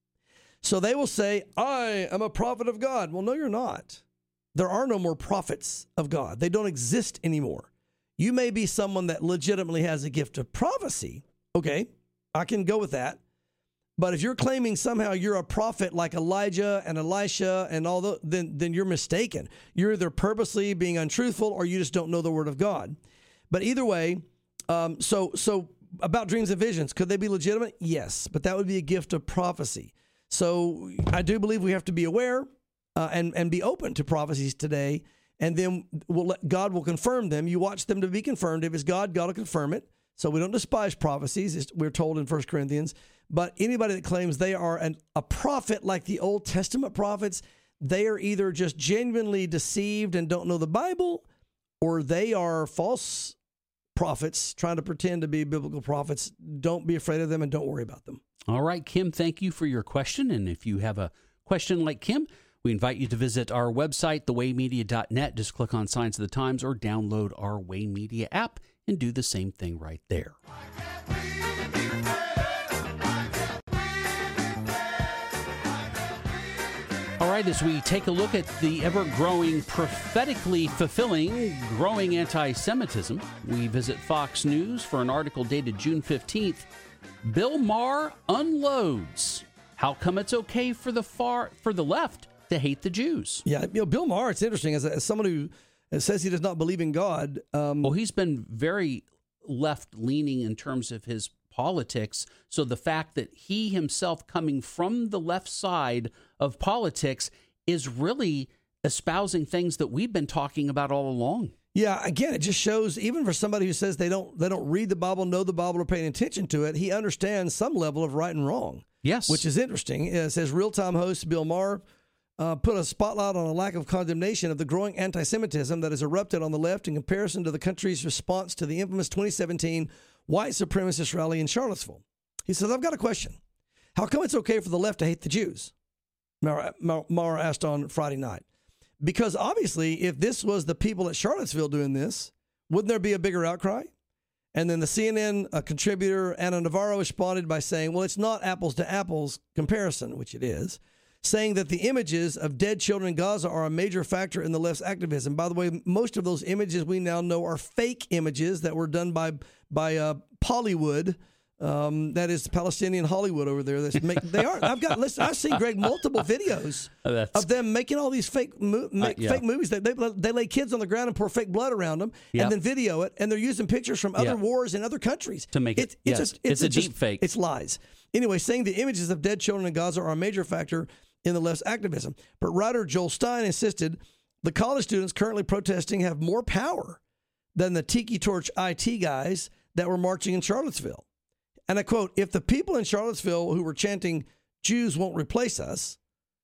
Speaker 6: So they will say, I am a prophet of God. Well, no, you're not. There are no more prophets of God. They don't exist anymore. You may be someone that legitimately has a gift of prophecy. Okay, I can go with that. But if you're claiming somehow you're a prophet like Elijah and Elisha and all the, then you're mistaken. You're either purposely being untruthful or you just don't know the word of God. But either way, so about dreams and visions, could they be legitimate? Yes, but that would be a gift of prophecy. So I do believe we have to be aware and be open to prophecies today. And then God will confirm them. You watch them to be confirmed. If it's God, God will confirm it. So we don't despise prophecies, we're told in 1 Corinthians. But anybody that claims they are a prophet like the Old Testament prophets, they are either just genuinely deceived and don't know the Bible, or they are false prophets trying to pretend to be biblical prophets. Don't be afraid of them and don't worry about them.
Speaker 1: All right, Kim, thank you for your question. And if you have a question like Kim, we invite you to visit our website, thewaymedia.net. Just click on Signs of the Times or download our Way Media app and do the same thing right there. All right, as we take a look at the ever-growing, prophetically fulfilling, growing anti-Semitism, we visit Fox News for an article dated June 15th Bill Maher unloads. How come it's okay for the left to hate the Jews?
Speaker 6: Yeah, Bill Maher, it's interesting. As someone who says he does not believe in God.
Speaker 1: Well, he's been very left-leaning in terms of his politics. So the fact that he himself, coming from the left side of politics, is really espousing things that we've been talking about all along.
Speaker 6: Yeah, again, it just shows, even for somebody who says they don't read the Bible, know the Bible, or paying attention to it, he understands some level of right and wrong.
Speaker 1: Yes.
Speaker 6: Which is interesting. It says real-time host Bill Maher put a spotlight on a lack of condemnation of the growing anti-Semitism that has erupted on the left in comparison to the country's response to the infamous 2017 white supremacist rally in Charlottesville. He says, I've got a question. How come it's okay for the left to hate the Jews? Maher asked on Friday night. Because obviously, if this was the people at Charlottesville doing this, wouldn't there be a bigger outcry? And then the CNN contributor, Ana Navarro, responded by saying, well, it's not apples to apples comparison, which it is, saying that the images of dead children in Gaza are a major factor in the left's activism. By the way, most of those images we now know are fake images that were done by Pollywood. That is Palestinian Hollywood over there. They are. I've seen, Greg, multiple videos of them making all these fake movies. They lay kids on the ground and pour fake blood around them, and then video it. And they're using pictures from other wars in other countries
Speaker 1: to make it. It's a deep fake.
Speaker 6: It's lies. Anyway, saying the images of dead children in Gaza are a major factor in the left's activism. But writer Joel Stein insisted the college students currently protesting have more power than the Tiki Torch IT guys that were marching in Charlottesville. And I quote, if the people in Charlottesville who were chanting, Jews won't replace us,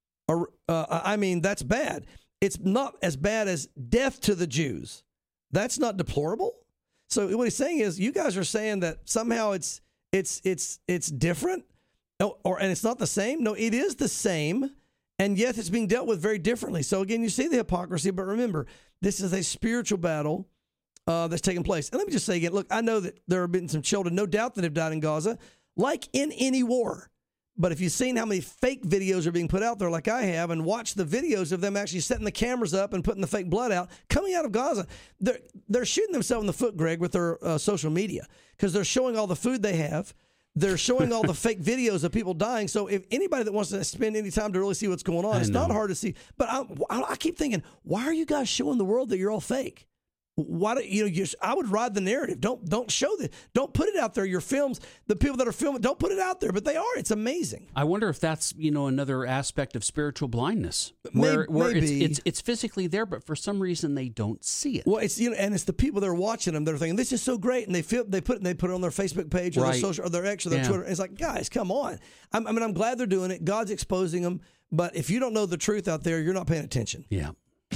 Speaker 6: that's bad. It's not as bad as death to the Jews. That's not deplorable. So what he's saying is, you guys are saying that somehow it's different, and it's not the same. No, it is the same, and yet it's being dealt with very differently. So again, you see the hypocrisy, but remember, this is a spiritual battle that's taking place. And let me just say again, look, I know that there have been some children, no doubt, that have died in Gaza, like in any war. But if you've seen how many fake videos are being put out there, like I have, and watched the videos of them actually setting the cameras up and putting the fake blood out, coming out of Gaza, they're shooting themselves in the foot, Greg, with their social media, because they're showing all the food they have. They're showing all the fake videos of people dying. So if anybody that wants to spend any time to really see what's going on, it's not hard to see. But I keep thinking, why are you guys showing the world that you're all fake? Why do I would ride the narrative. Don't show that. Don't put it out there. Your films, the people that are filming, don't put it out there. But they are. It's amazing.
Speaker 1: I wonder if that's another aspect of spiritual blindness, where it's physically there, but for some reason they don't see it.
Speaker 6: Well, it's and it's the people that are watching them that are thinking this is so great, and they put it on their Facebook page or their social or their X or their Twitter. It's like, guys, come on. I'm glad they're doing it. God's exposing them. But if you don't know the truth out there, you're not paying attention.
Speaker 1: Yeah.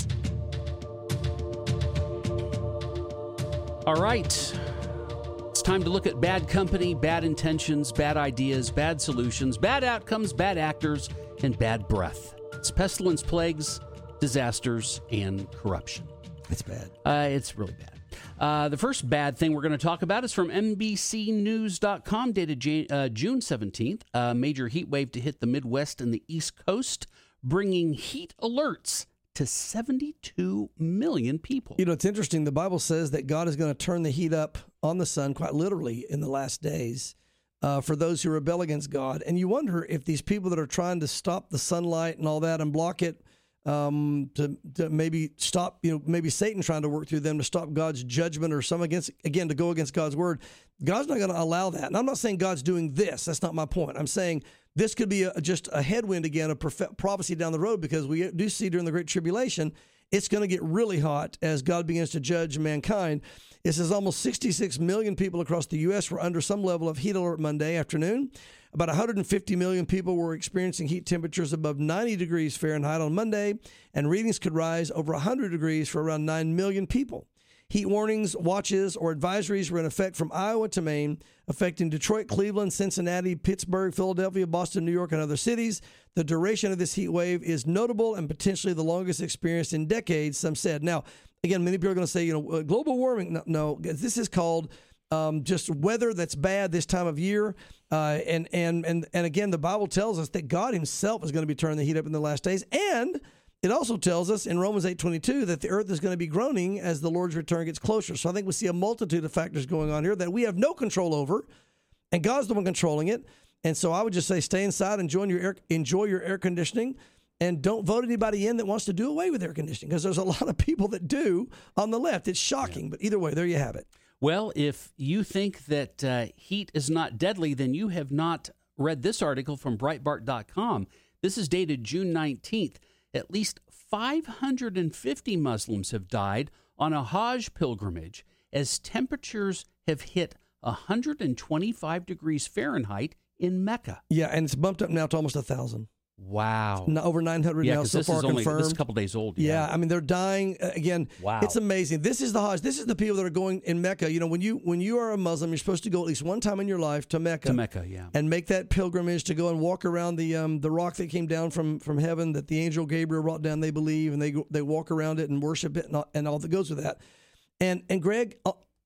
Speaker 1: All right, it's time to look at bad company, bad intentions, bad ideas, bad solutions, bad outcomes, bad actors, and bad breath. It's pestilence, plagues, disasters, and corruption.
Speaker 6: It's bad.
Speaker 1: It's really bad. The first bad thing we're going to talk about is from NBCnews.com, dated June 17th. A major heat wave to hit the Midwest and the East Coast, bringing heat alerts to 72 million people.
Speaker 6: It's interesting. The Bible says that God is going to turn the heat up on the sun, quite literally, in the last days for those who rebel against God. And you wonder if these people that are trying to stop the sunlight and all that and block it to maybe stop, maybe Satan trying to work through them to stop God's judgment or to go against God's word. God's not going to allow that. And I'm not saying God's doing this. That's not my point. I'm saying this could be just a headwind again, a prophecy down the road, because we do see during the Great Tribulation, it's going to get really hot as God begins to judge mankind. It says almost 66 million people across the U.S. were under some level of heat alert Monday afternoon. About 150 million people were experiencing heat temperatures above 90 degrees Fahrenheit on Monday, and readings could rise over 100 degrees for around 9 million people. Heat warnings, watches, or advisories were in effect from Iowa to Maine, affecting Detroit, Cleveland, Cincinnati, Pittsburgh, Philadelphia, Boston, New York, and other cities. The duration of this heat wave is notable and potentially the longest experienced in decades, some said. Now, again, many people are going to say, global warming. No, this is called just weather that's bad this time of year. And again, the Bible tells us that God himself is going to be turning the heat up in the last days. And it also tells us in Romans 8:22 that the earth is going to be groaning as the Lord's return gets closer. So I think we see a multitude of factors going on here that we have no control over. and God's the one controlling it. And so I would just say stay inside, enjoy your air conditioning, and don't vote anybody in that wants to do away with air conditioning, because there's a lot of people that do on the left. It's shocking, but either way, there you have it.
Speaker 1: Well, if you think that heat is not deadly, then you have not read this article from Breitbart.com. This is dated June 19th. At least 550 Muslims have died on a Hajj pilgrimage as temperatures have hit 125 degrees Fahrenheit in Mecca.
Speaker 6: Yeah, and it's bumped up now to almost 1,000.
Speaker 1: Wow.
Speaker 6: Over 900 now so far confirmed.
Speaker 1: This is a couple days old.
Speaker 6: Yeah, I mean, they're dying. Again,
Speaker 1: wow.
Speaker 6: It's amazing. This is the Hajj. This is the people that are going in Mecca. You know, when you are a Muslim, you're supposed to go at least one time in your life to Mecca.
Speaker 1: Yeah.
Speaker 6: And make that pilgrimage to go and walk around the rock that came down from heaven that the angel Gabriel brought down, they believe, and they walk around it and worship it and all that goes with that. And Greg,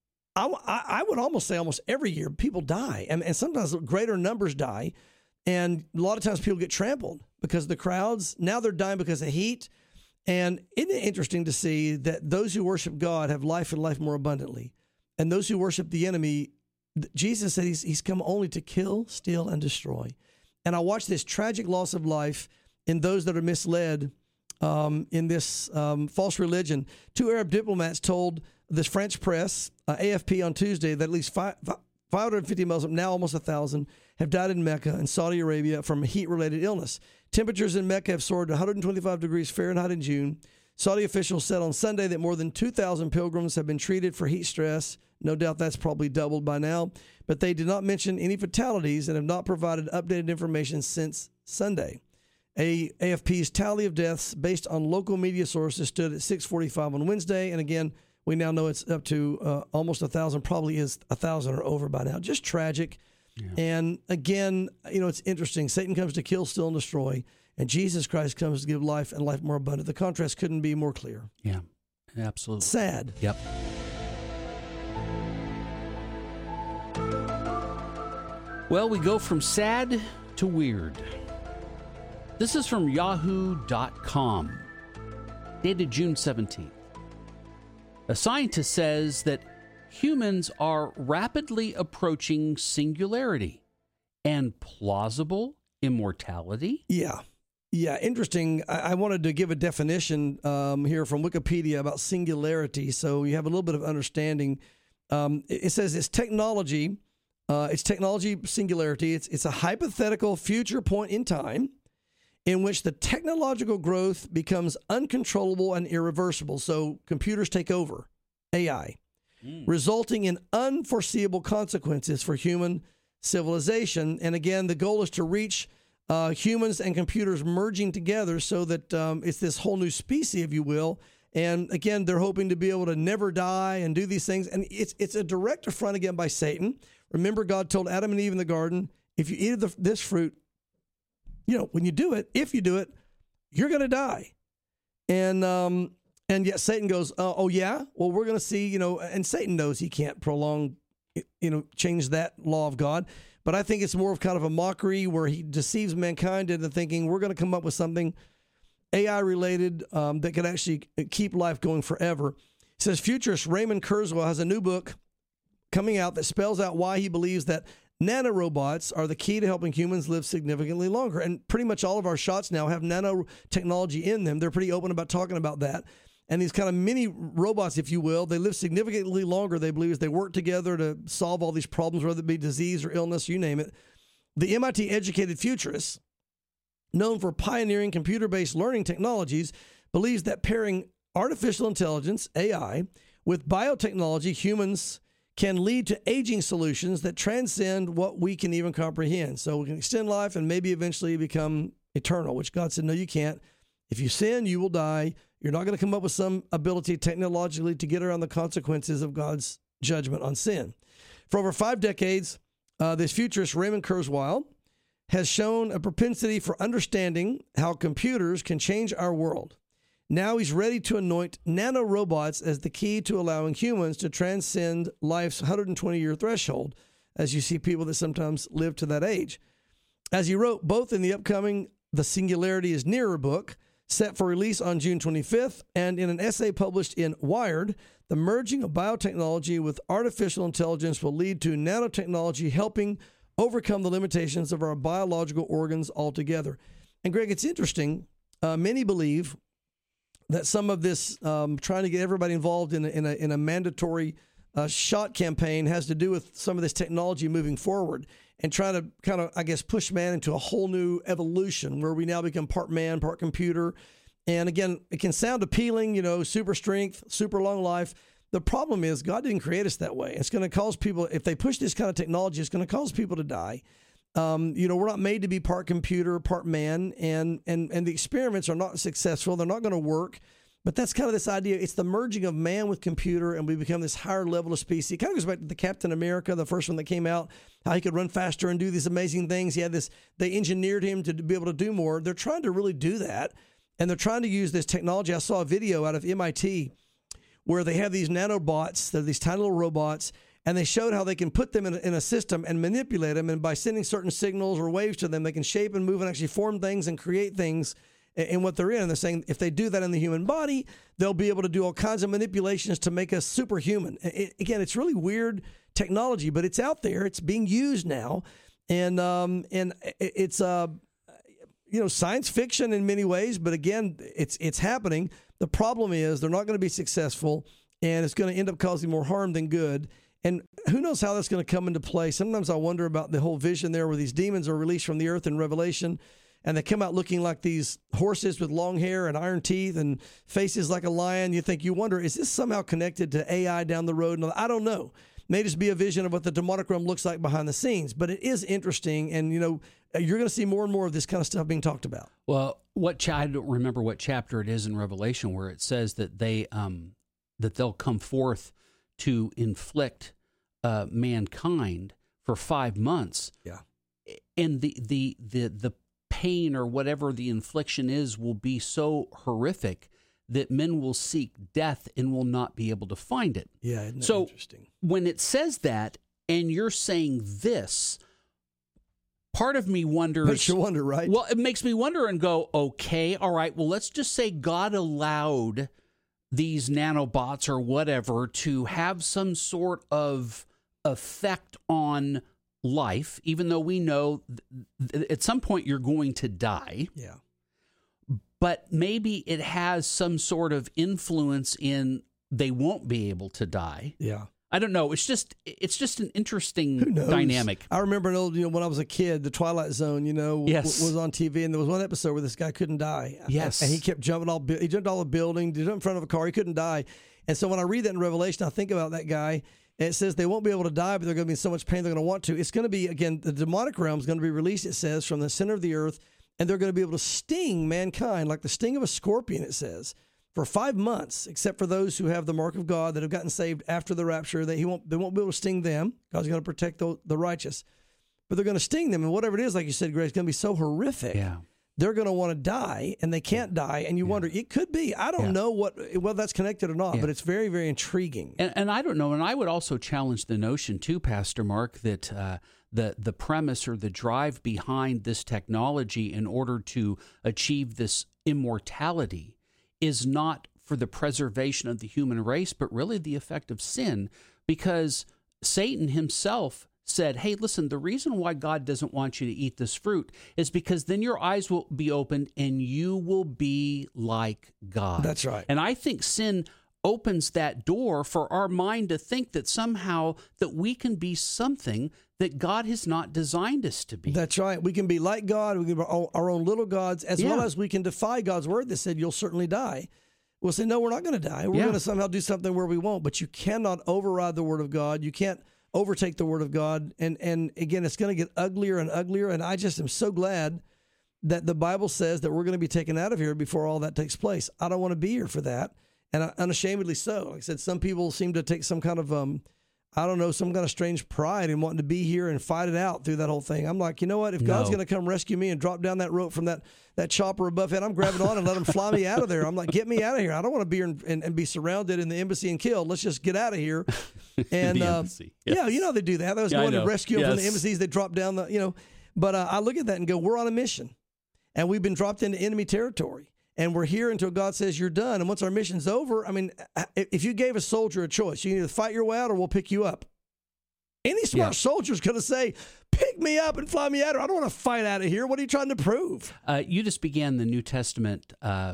Speaker 6: I would almost say almost every year people die. And sometimes greater numbers die. And a lot of times people get trampled because of the crowds. Now they're dying because of heat. And isn't it interesting to see that those who worship God have life and life more abundantly? And those who worship the enemy, Jesus said he's come only to kill, steal, and destroy. And I watch this tragic loss of life in those that are misled in this false religion. 2 Arab diplomats told this French press, AFP, on Tuesday that at least 550 Muslims, now almost 1,000, have died in Mecca and Saudi Arabia from heat-related illness. Temperatures in Mecca have soared to 125 degrees Fahrenheit in June. Saudi officials said on Sunday that more than 2,000 pilgrims have been treated for heat stress. No doubt that's probably doubled by now. But they did not mention any fatalities and have not provided updated information since Sunday. AFP's tally of deaths based on local media sources stood at 645 on Wednesday. And again, we now know it's up to almost 1,000, probably is 1,000 or over by now. Just tragic. Yeah. And again, you know, it's interesting. Satan comes to kill, steal, and destroy, and Jesus Christ comes to give life and life more abundant. The contrast couldn't be more clear.
Speaker 1: Yeah, absolutely.
Speaker 6: Sad.
Speaker 1: Yep. Well, we go from sad to weird. This is from Yahoo.com, dated June 17th. A scientist says that humans are rapidly approaching singularity and plausible immortality. Yeah, interesting. I wanted to give a definition here from Wikipedia about singularity, so you have a little bit of understanding. It says it's technology singularity. It's a hypothetical future point in time in which the technological growth becomes uncontrollable and irreversible. So computers take over, AI, resulting in unforeseeable consequences for human civilization. And again, the goal is to reach humans and computers merging together so that it's this whole new species, if you will. And again, they're hoping to be able to never die and do these things. And it's a direct affront again by Satan. Remember, God told Adam and Eve in the garden, if you eat of this fruit, you know, when you do it, if you do it, you're going to die. And yet Satan goes, oh yeah, well, we're going to see, you know, and Satan knows he can't change that law of God. But I think it's more of kind of a mockery where he deceives mankind into thinking we're going to come up with something AI related that could actually keep life going forever. It says futurist Raymond Kurzweil has a new book coming out that spells out why he believes that nanorobots are the key to helping humans live significantly longer. And pretty much all of our shots now have nanotechnology in them. They're pretty open about talking about that. And these kind of mini robots, if you will, they live significantly longer, they believe, as they work together to solve all these problems, whether it be disease or illness, you name it. The MIT-educated futurist, known for pioneering computer-based learning technologies, believes that pairing artificial intelligence, AI, with biotechnology, humans can lead to aging solutions that transcend what we can even comprehend. So we can extend life and maybe eventually become eternal, which God said, no, you can't. If you sin, you will die. You're not going to come up with some ability technologically to get around the consequences of God's judgment on sin. For over 5 decades, this futurist, Raymond Kurzweil, has shown a propensity for understanding how computers can change our world. Now he's ready to anoint nanorobots as the key to allowing humans to transcend life's 120-year threshold, as you see people that sometimes live to that age. As he wrote both in the upcoming The Singularity is Nearer book,
Speaker 6: set for release on June 25th. And in an essay published in Wired, the merging of biotechnology with artificial intelligence will lead to nanotechnology helping overcome the limitations of our biological organs altogether. And Greg, it's interesting. Many believe that some of this trying to get everybody involved in a mandatory shot campaign has to do with some of this technology moving forward and trying to kind of, I guess, push man into a whole new evolution where we now become part man, part computer. And again, it can sound appealing, super strength, super long life. The problem is God didn't create us that way. It's going to cause people, if they push this kind of technology, it's going to cause people to die. We're not made to be part computer, part man, and the experiments are not successful. They're not going to work. But that's kind of this idea. It's the merging of man with computer, and we become this higher level of species. It kind of goes back to the Captain America, the first one that came out, how he could run faster and do these amazing things. He had this, they engineered him to be able to do more. They're trying to really do that, and they're trying to use this technology. I saw a video out of MIT where they have these nanobots, they're these tiny little robots, and they showed how they can put them in a system and manipulate them, and by sending certain signals or waves to them, they can shape and move and actually form things and create things in what they're in. And they're saying if they do that in the human body, they'll be able to do all kinds of manipulations to make us superhuman. Again, it's really weird technology, but it's out there. It's being used now, and it's science fiction in many ways. But again, it's happening. The problem is they're not going to be successful, and it's going to end up causing more harm than good. And who knows how that's going to come into play? Sometimes I wonder about the whole vision there where these demons are released from the earth in Revelation, and they come out looking like these horses with long hair and iron teeth and faces like a lion. You wonder, is this somehow connected to AI down the road? And I don't know. May just be a vision of what the demonic realm looks like behind the scenes. But it is interesting, and you're going to see more and more of this kind of stuff being talked about.
Speaker 1: Well, I don't remember what chapter it is in Revelation where it says that they'll come forth to inflict mankind for 5 months.
Speaker 6: Yeah,
Speaker 1: and the pain or whatever the infliction is will be so horrific that men will seek death and will not be able to find it.
Speaker 6: Yeah, isn't that
Speaker 1: so
Speaker 6: interesting?
Speaker 1: When it says that, and you're saying this, part of me wonders.
Speaker 6: Makes you wonder, right?
Speaker 1: Well, it makes me wonder and go, okay, all right, well, let's just say God allowed these nanobots or whatever to have some sort of effect on life, even though we know at some point you're going to die.
Speaker 6: Yeah.
Speaker 1: But maybe it has some sort of influence in they won't be able to die.
Speaker 6: Yeah.
Speaker 1: I don't know. It's just an interesting dynamic.
Speaker 6: I remember when I was a kid, the Twilight Zone,
Speaker 1: Yes.
Speaker 6: was on TV, and there was one episode where this guy couldn't die.
Speaker 1: Yes.
Speaker 6: And he kept jumping he jumped all the building, he jumped in front of a car, he couldn't die. And so when I read that in Revelation, I think about that guy. And it says they won't be able to die, but they're going to be in so much pain they're going to want to. It's going to be, again, the demonic realm is going to be released, it says, from the center of the earth, and they're going to be able to sting mankind like the sting of a scorpion, it says, for 5 months, except for those who have the mark of God that have gotten saved after the rapture. They won't be able to sting them. God's going to protect the righteous. But they're going to sting them, and whatever it is, like you said, Greg, it's going to be so horrific.
Speaker 1: Yeah.
Speaker 6: They're going to want to die, and they can't die. And you wonder, it could be. I don't know whether that's connected or not, but it's very, very intriguing.
Speaker 1: And I don't know. And I would also challenge the notion, too, Pastor Mark, that the premise or the drive behind this technology in order to achieve this immortality is not for the preservation of the human race, but really the effect of sin, because Satan himself said, hey, listen, the reason why God doesn't want you to eat this fruit is because then your eyes will be opened and you will be like God.
Speaker 6: That's right.
Speaker 1: And I think sin opens that door for our mind to think that somehow that we can be something that God has not designed us to be.
Speaker 6: That's right. We can be like God. We can be our own little gods, as well as we can defy God's word that said you'll certainly die. We'll say, no, we're not going to die. We're going to somehow do something where we won't. But you cannot override the word of God. You can't overtake the word of God. And again, it's going to get uglier and uglier. And I just am so glad that the Bible says that we're going to be taken out of here before all that takes place. I don't want to be here for that. And unashamedly so. Like I said, some people seem to take some kind of, some kind of strange pride in wanting to be here and fight it out through that whole thing. I'm like, you know what? If God's going to come rescue me and drop down that rope from that chopper above head, I'm grabbing on and let him fly me out of there. I'm like, get me out of here. I don't want to be here and be surrounded in the embassy and killed. Let's just get out of here. And
Speaker 1: the embassy. Yes.
Speaker 6: Yeah, they do that. They was going to rescue them from the embassies. They drop down But I look at that and go, we're on a mission, and we've been dropped into enemy territory. and we're here until God says you're done. And once our mission's over, I mean, if you gave a soldier a choice, you can either fight your way out or we'll pick you up. Any smart soldier is going to say, pick me up and fly me out, or I don't want to fight out of here. What are you trying to prove?
Speaker 1: You just began the New Testament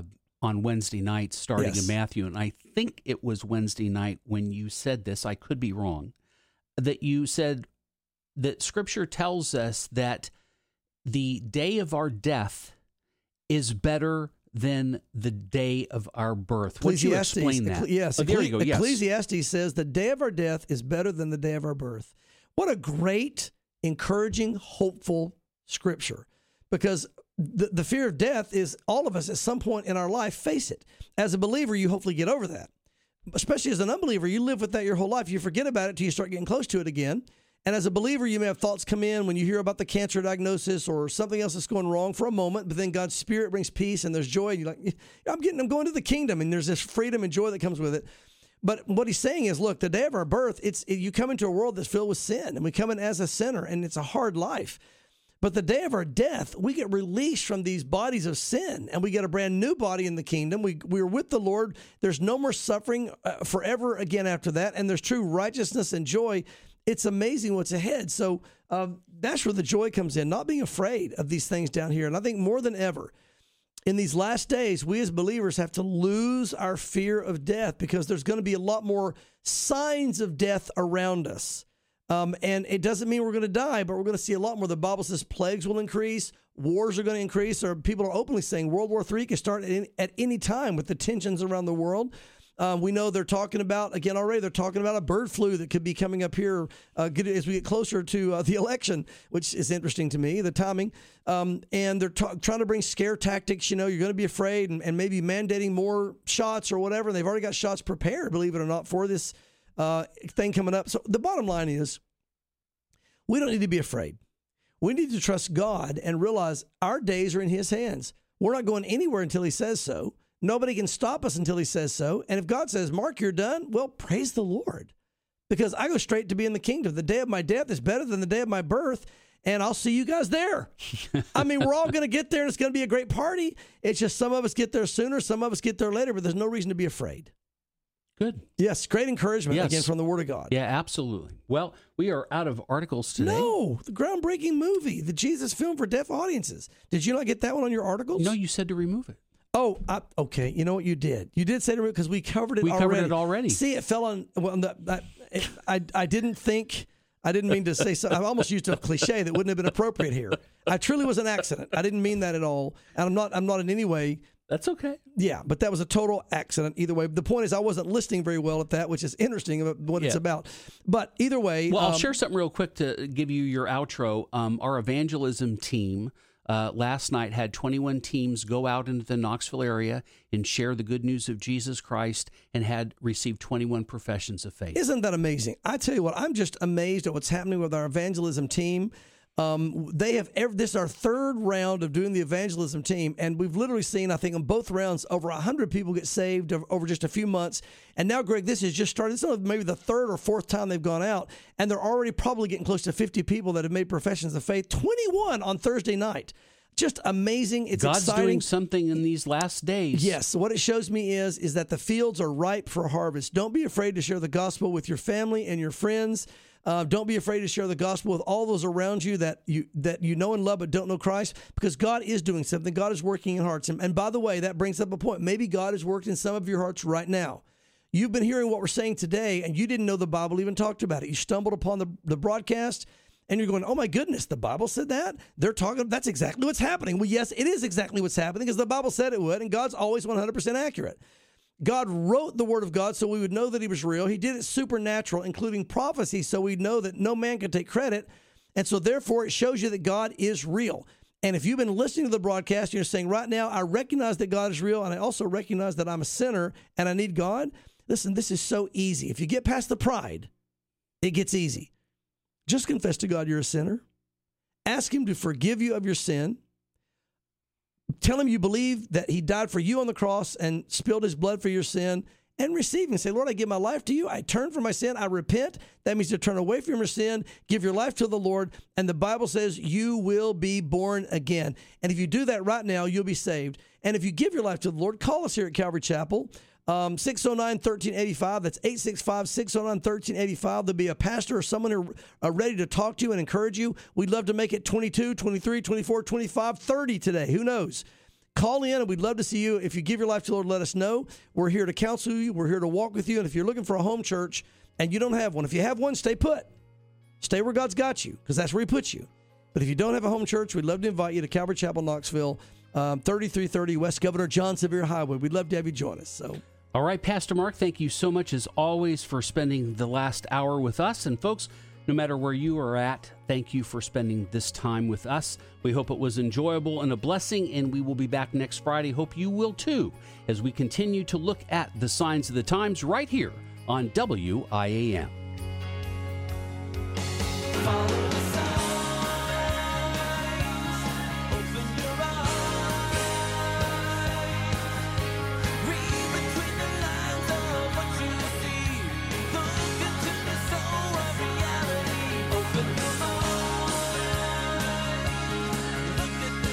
Speaker 1: on Wednesday night, starting in Matthew, and I think it was Wednesday night when you said this, I could be wrong, that you said that Scripture tells us that the day of our death is better than the day of our birth. Would you explain that?
Speaker 6: Yes.
Speaker 1: There you go. Yes.
Speaker 6: Ecclesiastes says the day of our death is better than the day of our birth. What a great, encouraging, hopeful scripture. Because the fear of death is all of us at some point in our life face it. As a believer, you hopefully get over that. Especially as an unbeliever, you live with that your whole life. You forget about it till you start getting close to it again. And as a believer, you may have thoughts come in when you hear about the cancer diagnosis or something else that's going wrong for a moment, but then God's Spirit brings peace and there's joy. And you're like, I'm going to the kingdom, and there's this freedom and joy that comes with it. But what he's saying is, look, the day of our birth, you come into a world that's filled with sin, and we come in as a sinner, and it's a hard life. But the day of our death, we get released from these bodies of sin, and we get a brand new body in the kingdom. We're with the Lord. There's no more suffering forever again after that, and there's true righteousness and joy. It's amazing what's ahead. So that's where the joy comes in, not being afraid of these things down here. And I think more than ever, in these last days, we as believers have to lose our fear of death, because there's going to be a lot more signs of death around us. And it doesn't mean we're going to die, but we're going to see a lot more. The Bible says plagues will increase, wars are going to increase, or people are openly saying World War III can start at any time with the tensions around the world. We know they're talking about, again already, they're talking about a bird flu that could be coming up here as we get closer to the election, which is interesting to me, the timing. And they're trying to bring scare tactics. You're going to be afraid and maybe mandating more shots or whatever. They've already got shots prepared, believe it or not, for this thing coming up. So the bottom line is, we don't need to be afraid. We need to trust God and realize our days are in His hands. We're not going anywhere until He says so. Nobody can stop us until He says so. And if God says, Mark, you're done, well, praise the Lord. Because I go straight to be in the kingdom. The day of my death is better than the day of my birth, and I'll see you guys there. I mean, we're all going to get there, and it's going to be a great party. It's just some of us get there sooner, some of us get there later, but there's no reason to be afraid.
Speaker 1: Good.
Speaker 6: Yes, great encouragement, again, from the Word of God.
Speaker 1: Yeah, absolutely. Well, we are out of articles today.
Speaker 6: No, the groundbreaking movie, the Jesus film for deaf audiences. Did you not get that one on your articles?
Speaker 1: No, you said to remove it.
Speaker 6: Oh, okay. You know what you did? You did say to remove it because we covered it already.
Speaker 1: We covered it already.
Speaker 6: See, it fell on... Well, I didn't think... I didn't mean to say something. I almost used a cliche that wouldn't have been appropriate here. I truly was an accident. I didn't mean that at all. And I'm not in any way...
Speaker 1: That's okay.
Speaker 6: Yeah, but that was a total accident either way. The point is I wasn't listening very well at that, which is interesting about what it's about. But either way...
Speaker 1: Well, I'll share something real quick to give you your outro. Our evangelism team last night had 21 teams go out into the Knoxville area and share the good news of Jesus Christ, and had received 21 professions of faith. Isn't
Speaker 6: that amazing? I tell you what, I'm just amazed at what's happening with our evangelism team. This is our third round of doing the evangelism team, and we've literally seen, I think, on both rounds, over 100 people get saved over just a few months. And now, Greg, this has just started. This is maybe the third or fourth time they've gone out, and they're already probably getting close to 50 people that have made professions of faith. 21 on Thursday night. Just amazing. It's
Speaker 1: God's
Speaker 6: exciting.
Speaker 1: Doing something in these last days.
Speaker 6: Yes. What it shows me is that the fields are ripe for harvest. Don't be afraid to share the gospel with your family and your friends. Don't be afraid to share the gospel with all those around you that you know and love but don't know Christ, because God is doing something. God is working in hearts. And by the way, that brings up a point. Maybe God has worked in some of your hearts right now. You've been hearing what we're saying today, and you didn't know the Bible even talked about it. You stumbled upon the broadcast, and you're going, oh my goodness, the Bible said that? They're talking, that's exactly what's happening. Well, yes, it is exactly what's happening, because the Bible said it would, and God's always 100% accurate. God wrote the Word of God so we would know that He was real. He did it supernatural, including prophecy, so we'd know that no man could take credit. And so therefore, it shows you that God is real. And if you've been listening to the broadcast, you're saying, right now, I recognize that God is real, and I also recognize that I'm a sinner and I need God. Listen, this is so easy. If you get past the pride, it gets easy. Just confess to God you're a sinner. Ask Him to forgive you of your sin. Tell Him you believe that He died for you on the cross and spilled His blood for your sin, and receiving. Say, Lord, I give my life to you. I turn from my sin. I repent. That means to turn away from your sin, give your life to the Lord. And the Bible says you will be born again. And if you do that right now, you'll be saved. And if you give your life to the Lord, call us here at Calvary Chapel. 609-1385. That's 865-609-1385. There'll be a pastor or someone who are ready to talk to you and encourage you. We'd love to make it 22, 23, 24, 25, 30 today. Who knows? Call in, and we'd love to see you. If you give your life to the Lord, let us know. We're here to counsel you. We're here to walk with you. And if you're looking for a home church and you don't have one, if you have one, stay put. Stay where God's got you, because that's where he puts you. But if you don't have a home church, we'd love to invite you to Calvary Chapel, Knoxville, 3330 West Governor John Sevier Highway. We'd love to have you join us. So,
Speaker 1: All right, Pastor Mark, thank you so much as always for spending the last hour with us. And folks, no matter where you are at, thank you for spending this time with us. We hope it was enjoyable and a blessing, and we will be back next Friday. Hope you will too, as we continue to look at the signs of the times right here on WIAM.
Speaker 5: Follow the signs, open your eyes, read between the lines of what you see, look into the soul of reality, open your mind, look at the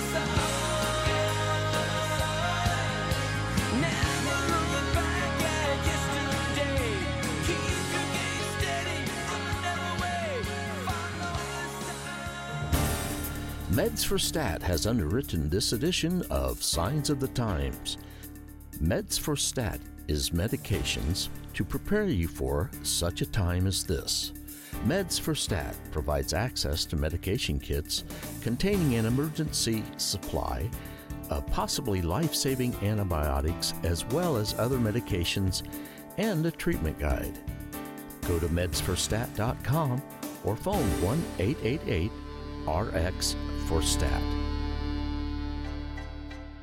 Speaker 5: signs, never look back at yesterday, keep your gaze steady on the narrow way, follow the signs.
Speaker 7: Meds for Stat has underwritten this edition of Signs of the Times. Meds for Stat is medications to prepare you for such a time as this. Meds for Stat provides access to medication kits containing an emergency supply of possibly life-saving antibiotics as well as other medications and a treatment guide. Go to medsforstat.com or phone 1-888-RX for Stat.